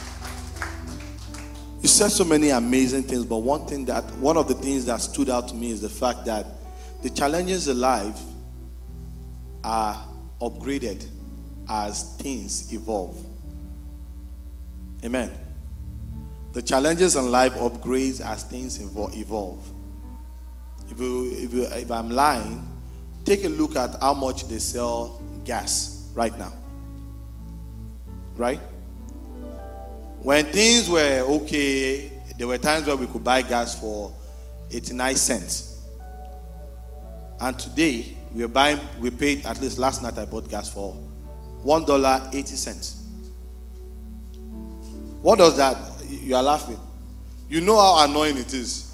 You said so many amazing things, but one of the things that stood out to me is the fact that the challenges in life are upgraded as things evolve. Amen. The challenges in life upgrades as things evolve. If I'm lying, take a look at how much they sell gas right now. Right? When things were okay, there were times where we could buy gas for 89 cents. And today, we paid, at least last night I bought gas for $1.80. What does that? You are laughing. You know how annoying it is.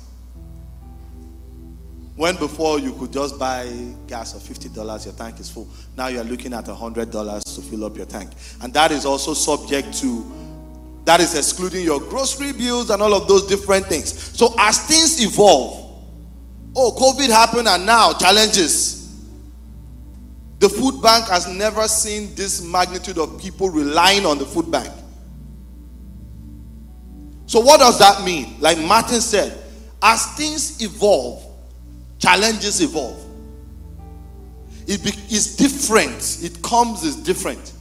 When before you could just buy gas of $50, your tank is full. Now you are looking at $100 to fill up your tank. And that is also subject to, that is excluding your grocery bills and all of those different things. So as things evolve, COVID happened and now challenges. The food bank has never seen this magnitude of people relying on the food bank. So what does that mean? Like Martin said, as things evolve, challenges evolve. It's different. It comes as different.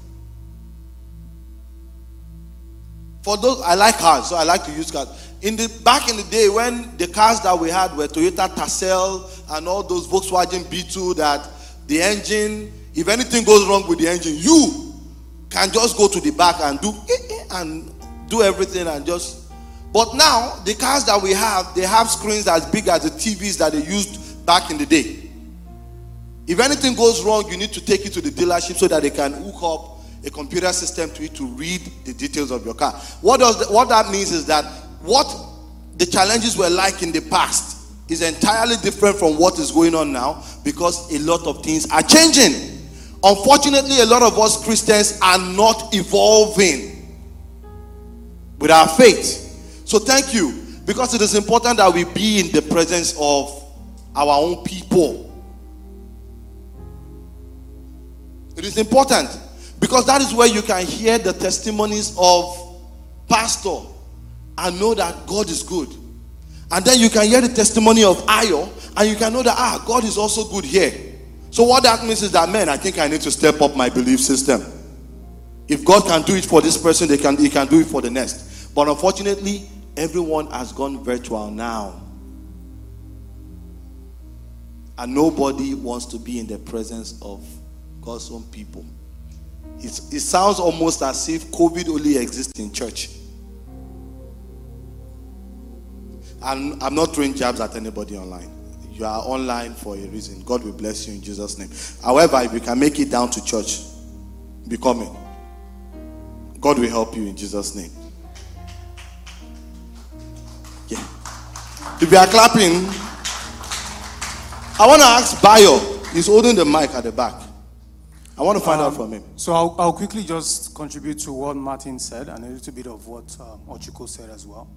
For those, I like cars, so I like to use cars. Back in the day when the cars that we had were Toyota Tercel and all those Volkswagen Beetle, that the engine, if anything goes wrong with the engine, you can just go to the back and do everything and just. But now the cars that we have, they have screens as big as the TVs that they used back in the day. If anything goes wrong, you need to take it to the dealership so that they can hook up a computer system to it to read the details of your car. What that means is that what the challenges were like in the past is entirely different from what is going on now, because a lot of things are changing. Unfortunately, a lot of us Christians are not evolving with our faith. So thank you, because it is important that we be in the presence of our own people. It is important, because that is where you can hear the testimonies of pastor and know that God is good. And then you can hear the testimony of Ayo and you can know that God is also good here. So what that means is that, man, I think I need to step up my belief system. If God can do it for this person, he can do it for the next. But unfortunately, everyone has gone virtual now. And nobody wants to be in the presence of God's own people. It sounds almost as if COVID only exists in church. And I'm not throwing jabs at anybody online. You are online for a reason. God will bless you in Jesus' name. However, if you can make it down to church, be coming. God will help you in Jesus' name. Yeah. If you are clapping, I want to ask Bayo. He's holding the mic at the back. I want to find out from him. So I'll quickly just contribute to what Martin said and a little bit of what Ochuko said as well.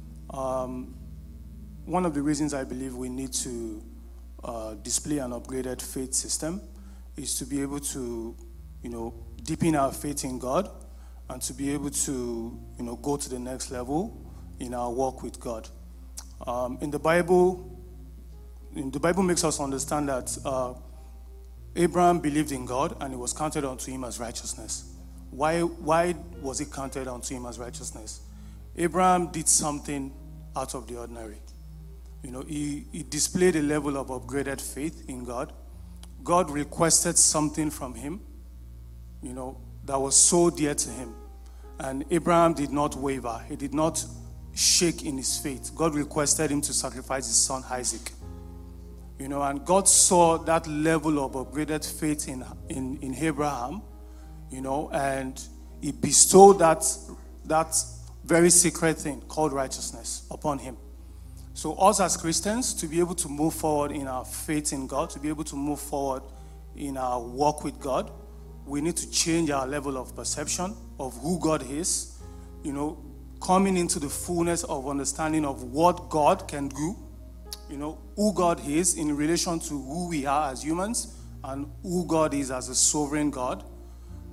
One of the reasons I believe we need to display an upgraded faith system is to be able to, deepen our faith in God and to be able to, go to the next level in our walk with God. In the Bible makes us understand that Abraham believed in God and it was counted unto him as righteousness. Why was it counted unto him as righteousness? Abraham did something out of the ordinary. He displayed a level of upgraded faith in God. God requested something from him, that was so dear to him. And Abraham did not waver. He did not shake in his faith. God requested him to sacrifice his son Isaac. And God saw that level of upgraded faith in Abraham, and he bestowed that very secret thing called righteousness upon him. So us as Christians, to be able to move forward in our faith in God, to be able to move forward in our walk with God, we need to change our level of perception of who God is, coming into the fullness of understanding of what God can do, who God is in relation to who we are as humans and who God is as a sovereign God.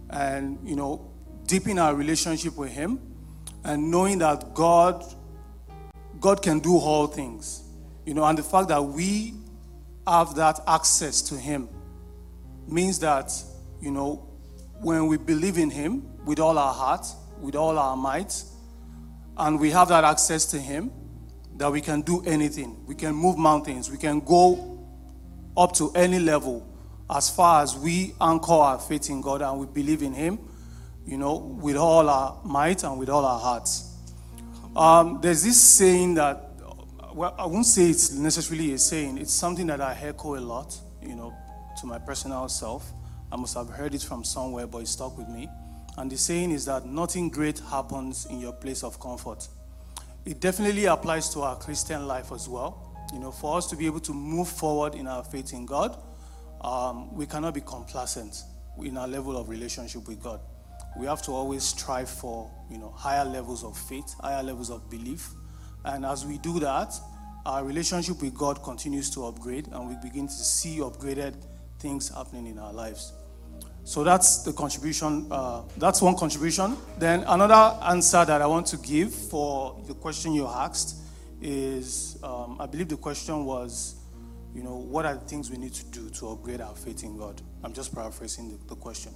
and, deepen our relationship with Him, and knowing that God can do all things, and the fact that we have that access to Him means that, when we believe in Him with all our heart, with all our might, and we have that access to Him, that we can do anything. We can move mountains. We can go up to any level as far as we anchor our faith in God and we believe in Him, with all our might and with all our hearts. There's this saying that, well, I won't say it's necessarily a saying. It's something that I echo a lot, to my personal self. I must have heard it from somewhere, but it stuck with me. And the saying is that nothing great happens in your place of comfort. It definitely applies to our Christian life as well. For us to be able to move forward in our faith in God, we cannot be complacent in our level of relationship with God. We have to always strive for, higher levels of faith, higher levels of belief. And as we do that, our relationship with God continues to upgrade, and we begin to see upgraded things happening in our lives. So that's the contribution. That's one contribution. Then another answer that I want to give for the question you asked is, I believe the question was, what are the things we need to do to upgrade our faith in God? I'm just paraphrasing the question.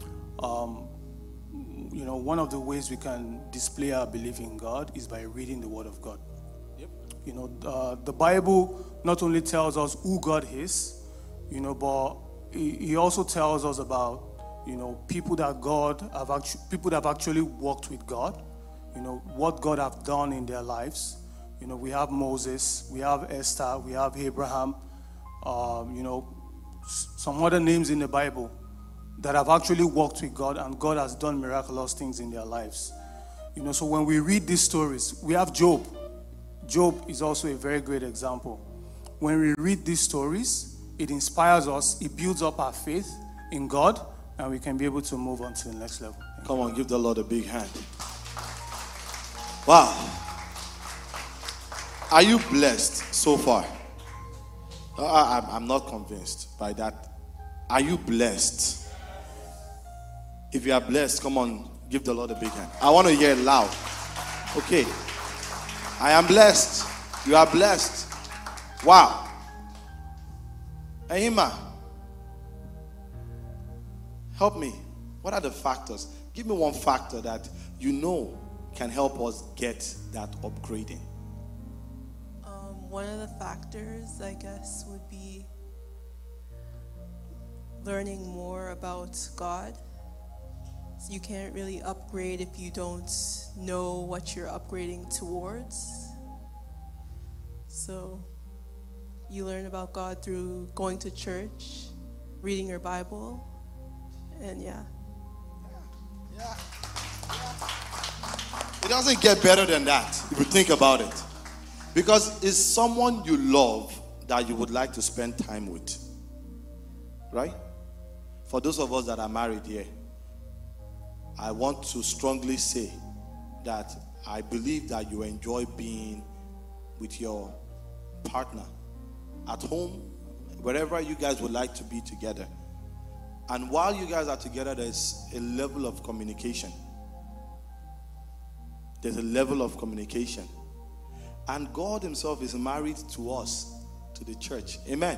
One of the ways we can display our belief in God is by reading the Word of God. Yep. The Bible not only tells us who God is, but He also tells us about, people that have actually walked with God, what God have done in their lives. We have Moses, we have Esther, we have Abraham, some other names in the Bible that have actually walked with God, and God has done miraculous things in their lives. So when we read these stories, we have Job. Job is also a very great example. When we read these stories, it inspires us, it builds up our faith in God, and we can be able to move on to the next level. Come on, give the Lord a big hand. Wow. Are you blessed so far? I'm not convinced by that. Are you blessed? If you are blessed, come on, give the Lord a big hand. I want to hear it loud. Okay. I am blessed. You are blessed. Wow. Aima, help me. What are the factors? Give me one factor that can help us get that upgrading. One of the factors, I guess, would be learning more about God. So you can't really upgrade if you don't know what you're upgrading towards. So you learn about God through going to church, reading your Bible, and yeah. It doesn't get better than that if you think about it. Because it's someone you love that you would like to spend time with. Right? For those of us that are married here, I want to strongly say that I believe that you enjoy being with your partner at home, wherever you guys would like to be together. And while you guys are together, there's a level of communication. There's a level of communication. And God Himself is married to us, to the church. Amen.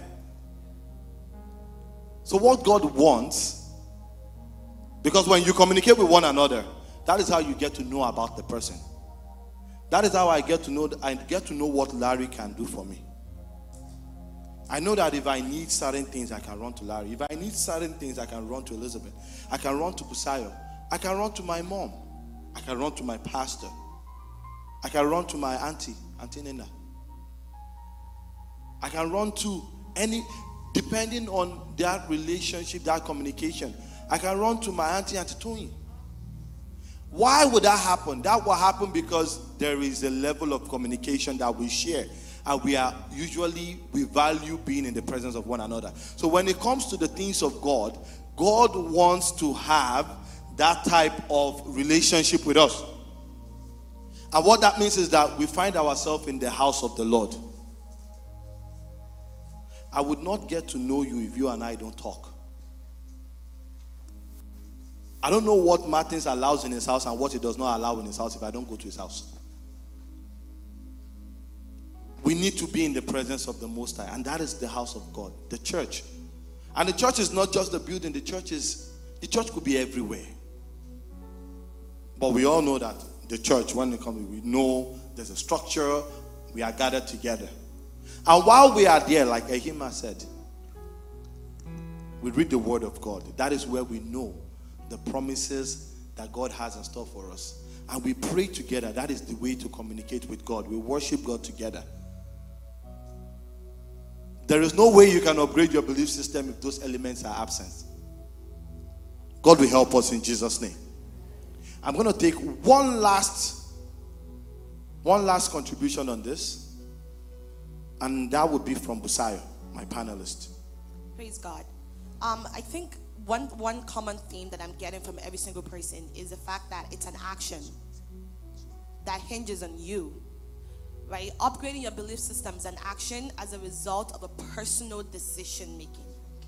So what God wants, because when you communicate with one another, that is how you get to know about the person. That is how I get to know what Larry can do for me. I know that if I need certain things, I can run to Larry. If I need certain things, I can run to Elizabeth. I can run to Busayo. I can run to my mom. I can run to my pastor. I can run to my auntie, Auntie Nina. I can run to any, depending on that relationship, that communication. I can run to my auntie, Auntie Tony. Why would that happen? That will happen because there is a level of communication that we share. And we value being in the presence of one another. So when it comes to the things of God, God wants to have that type of relationship with us. And what that means is that we find ourselves in the house of the Lord. I would not get to know you if you and I don't talk. I don't know what Martins allows in his house and what he does not allow in his house if I don't go to his house. We need to be in the presence of the Most High, and that is the house of God, the church. And the church is not just the building. The church could be everywhere. But we all know that the church, when it comes, we know there's a structure. We are gathered together. And while we are there, like Ehima said, we read the word of God. That is where we know the promises that God has in store for us. And we pray together. That is the way to communicate with God. We worship God together. There is no way you can upgrade your belief system if those elements are absent. God will help us in Jesus' name. I'm going to take one last contribution on this, and that would be from Busayo, my panelist. Praise God. I think one common theme that I'm getting from every single person is the fact that it's an action that hinges on you. Right? Upgrading your belief system is an action as a result of a personal decision making.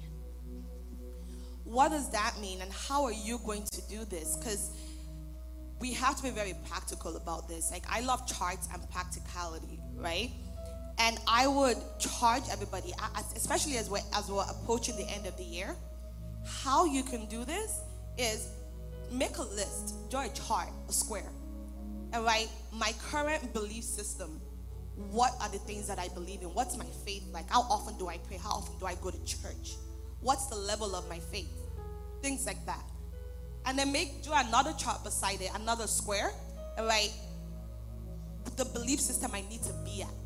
What does that mean, and how are you going to do this? Because we have to be very practical about this. Like, I love charts and practicality, right? And I would charge everybody, especially as we're approaching the end of the year, how you can do this is make a list, draw a chart, a square, and write my current belief system. What are the things that I believe in? What's my faith like? How often do I pray? How often do I go to church? What's the level of my faith? Things like that. And then draw another chart beside it, another square, and write the belief system I need to be at.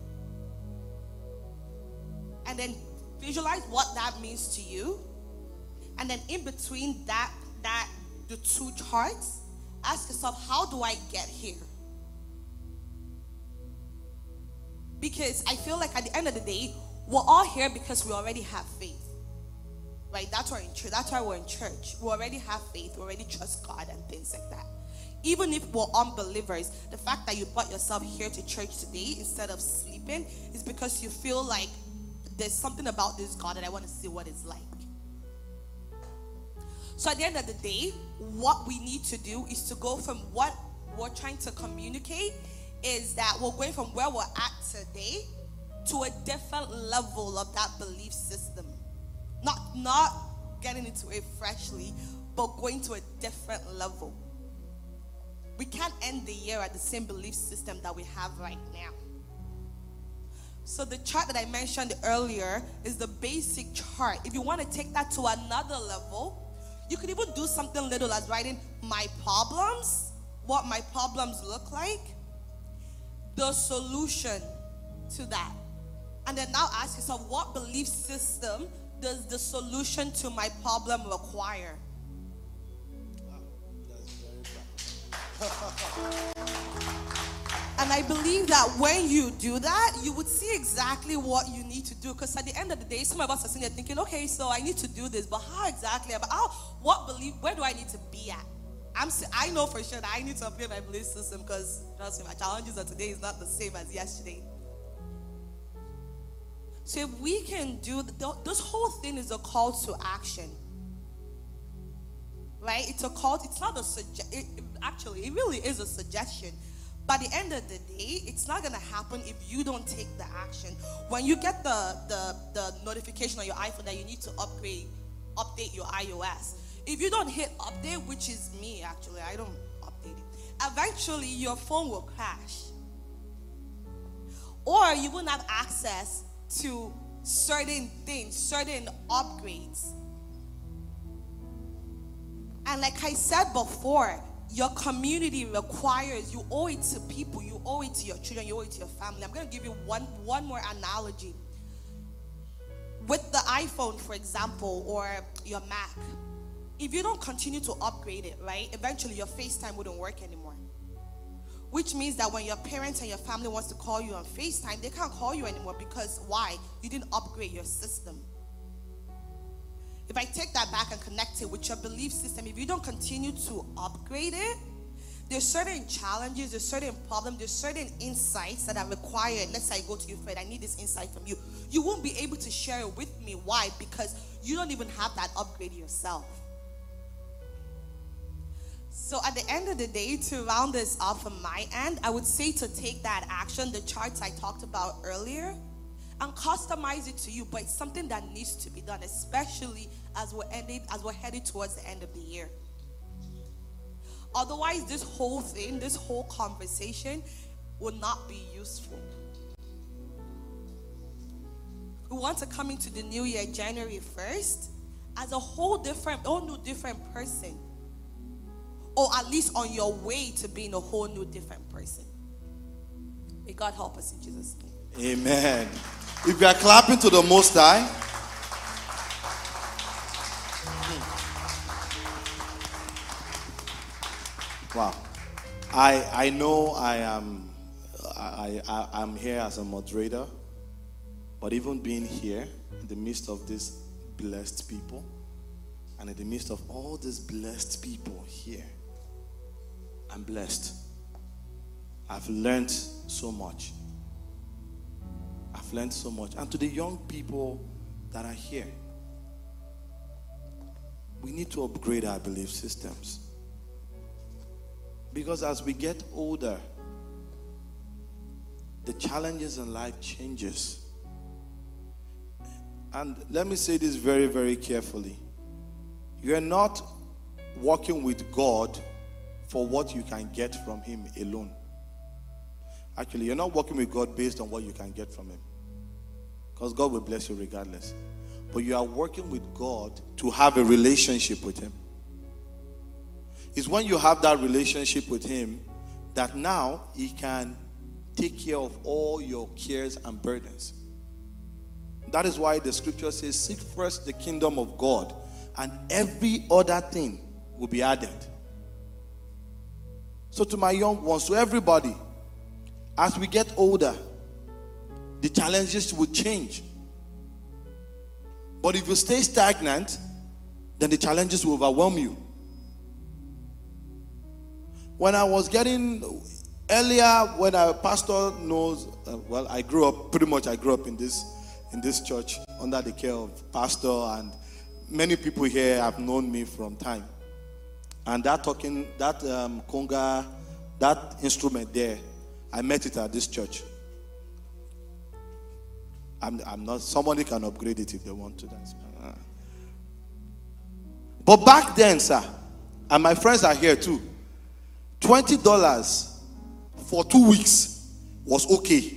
And then visualize what that means to you. And then in between the two charts, ask yourself, how do I get here? Because I feel like at the end of the day, we're all here because we already have faith. Right? That's why we're in church. We already have faith. We already trust God and things like that. Even if we're unbelievers, the fact that you brought yourself here to church today instead of sleeping is because you feel like there's something about this God that I want to see what it's like. So at the end of the day, what we need to do is to go from what we're trying to communicate is that we're going from where we're at today to a different level of that belief system. Not getting into it freshly, but going to a different level. We can't end the year at the same belief system that we have right now. So the chart that I mentioned earlier is the basic chart. If you want to take that to another level, you could even do something little as writing my problems, what my problems look like, the solution to that. And then now ask yourself, what belief system does the solution to my problem require? Wow, that's very And I believe that when you do that, you would see exactly what you need to do. Because at the end of the day, some of us are sitting there thinking, okay, so I need to do this, but how exactly? Where do I need to be at? I know for sure that I need to upgrade my belief system because, trust me, my challenges of today is not the same as yesterday. So if we can do, this whole thing is a call to action. Right? It's a call, it's not a suggestion. Actually, it really is a suggestion. By the end of the day, it's not going to happen if you don't take the action. When you get the notification on your iPhone that you need to update your iOS, if you don't hit update, which is me actually, I don't update it, eventually your phone will crash. Or you won't have access to certain things, certain upgrades. And like I said before, your community requires, you owe it to people, you owe it to your children, you owe it to your family. I'm going to give you one more analogy. With the iPhone, for example, or your Mac, if you don't continue to upgrade it, right, eventually your FaceTime wouldn't work anymore. Which means that when your parents and your family wants to call you on FaceTime, they can't call you anymore because why? You didn't upgrade your system. If I take that back and connect it with your belief system, if you don't continue to upgrade it, there's certain challenges, there's certain problems, there's certain insights that are required. Let's say I go to you, Fred, I need this insight from you. You won't be able to share it with me. Why? Because you don't even have that upgrade yourself. So at the end of the day, to round this up from my end, I would say to take that action, the charts I talked about earlier, and customize it to you. But it's something that needs to be done, especially as we're headed towards the end of the year. Otherwise, this whole thing, this whole conversation will not be useful. We want to come into the new year, January 1st, as a whole new different person. Or at least on your way to being a whole new different person. May God help us in Jesus' name. Amen. If you are clapping to the Most High, wow. I know I'm here as a moderator, but even being here in the midst of these blessed people, and in the midst of all these blessed people here, I'm blessed. I've learned so much. I've learned so much. And to the young people that are here, we need to upgrade our belief systems. Because as we get older, the challenges in life changes. And let me say this very, very carefully. You're not walking with God for what you can get from Him alone. Actually, you're not working with God based on what you can get from Him. Because God will bless you regardless. But you are working with God to have a relationship with Him. It's when you have that relationship with Him that now He can take care of all your cares and burdens. That is why the scripture says, seek first the kingdom of God, and every other thing will be added. So to my young ones, to everybody, as we get older, the challenges will change. But if you stay stagnant, then the challenges will overwhelm you. When I was getting earlier, when our pastor knows, I grew up in this church under the care of pastor, and many people here have known me from time. And that conga, that instrument there, I met it at this church. I'm not, somebody can upgrade it if they want to. But back then, sir, and my friends are here too, $20 for 2 weeks was okay.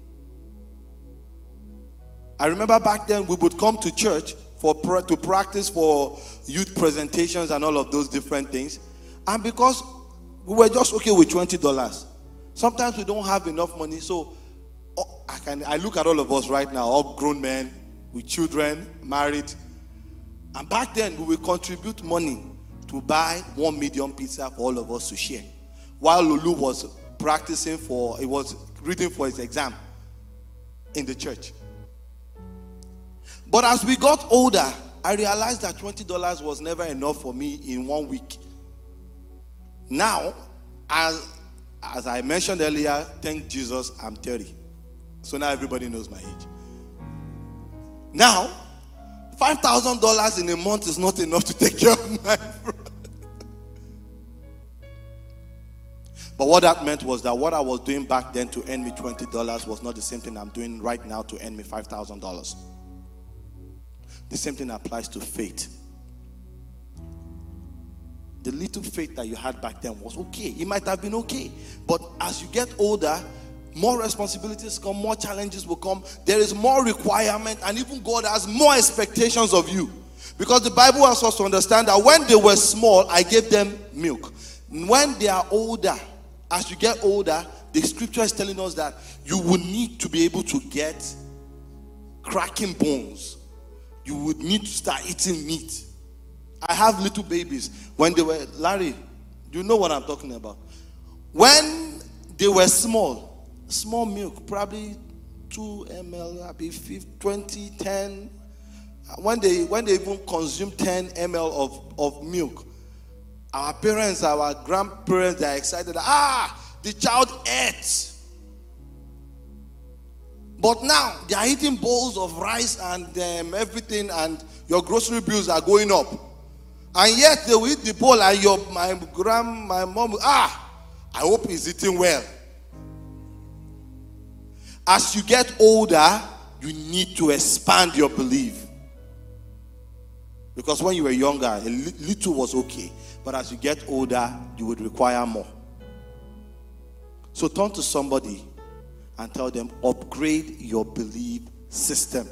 I remember back then we would come to church to practice for youth presentations and all of those different things. And because we were just okay with $20, sometimes we don't have enough money. So I look at all of us right now, all grown men with children, married. And back then we would contribute money to buy 1 medium pizza for all of us to share. While Lulu was reading for his exam in the church. But as we got older, I realized that $20 was never enough for me in 1 week. Now, as I mentioned earlier, thank Jesus, I'm 30. So now everybody knows my age. Now, $5,000 in a month is not enough to take care of my brother. But what that meant was that what I was doing back then to earn me $20 was not the same thing I'm doing right now to earn me $5,000. The same thing applies to faith. The little faith that you had back then was okay. It might have been okay. But as you get older, more responsibilities come, more challenges will come. There is more requirement, and even God has more expectations of you. Because the Bible wants us to understand that when they were small, I gave them milk. When they are older, as you get older, the scripture is telling us that you will need to be able to get cracking bones. You would need to start eating meat. I have little babies. When they were, Larry, you know what I'm talking about. When they were small milk, probably 2 ml, 20, 10. When they even consume 10 ml of milk, our parents, our grandparents, they are excited. The child ate. But now they are eating bowls of rice and everything, and your grocery bills are going up. And yet they will eat the bowl and my mom, I hope he's eating well. As you get older, you need to expand your belief. Because when you were younger, a little was okay. But as you get older, you would require more. So turn to somebody and tell them, upgrade your belief system.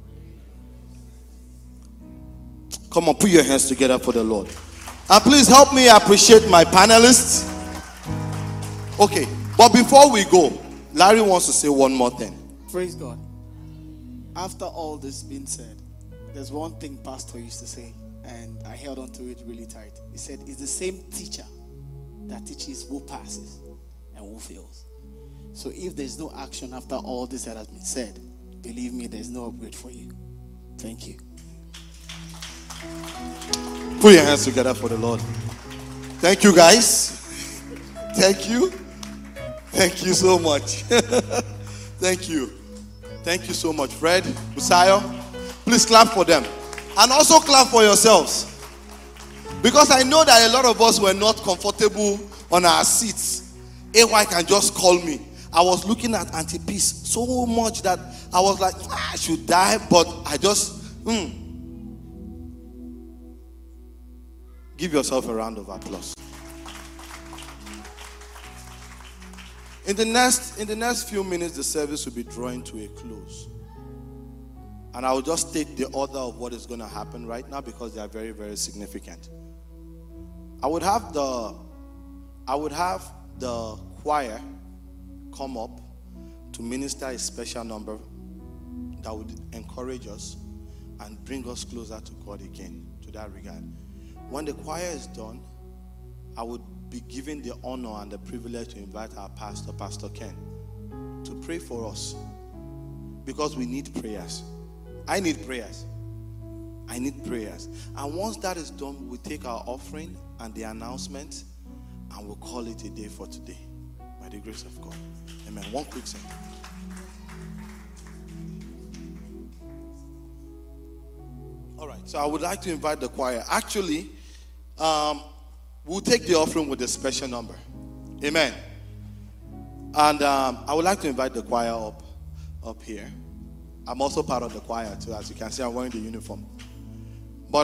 Come on, put your hands together for the Lord. And please help me appreciate my panelists. Okay, but before we go, Larry wants to say one more thing. Praise God. After all this being said, there's one thing Pastor used to say, and I held on to it really tight. He said, it's the same teacher that teaches who passes and who fails. So if there's no action after all this that has been said, believe me, there's no upgrade for you. Thank you. Put your hands together for the Lord. Thank you, guys. Thank you. Thank you so much. Thank you. Thank you so much, Fred, Usayo. Please clap for them. And also clap for yourselves. Because I know that a lot of us were not comfortable on our seats. AY can just call me. I was looking at Auntie Peace so much that I was like, I should die, but I just, Give yourself a round of applause. In the next few minutes, the service will be drawing to a close. And I will just take the order of what is going to happen right now because they are very, very significant. I would have the choir come up to minister a special number that would encourage us and bring us closer to God again, to that regard. When the choir is done, I would be given the honor and the privilege to invite our pastor, Pastor Ken, to pray for us. Because we need prayers. I need prayers. I need prayers. And once that is done, we take our offering and the announcement and we'll call it a day for today. By the grace of God. Amen. One quick second. All right. So I would like to invite the choir. Actually, we'll take the offering with a special number. Amen. And I would like to invite the choir up here. I'm also part of the choir too. As you can see, I'm wearing the uniform. But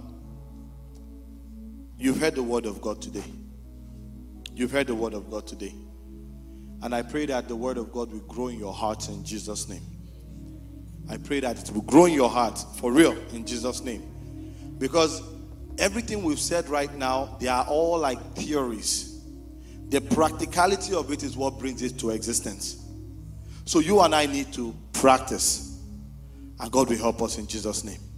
you've heard the word of God today. You've heard the word of God today. And I pray that the word of God will grow in your hearts in Jesus' name. I pray that it will grow in your heart for real in Jesus' name. Because everything we've said right now, they are all like theories. The practicality of it is what brings it to existence. So you and I need to practice. And God will help us in Jesus' name.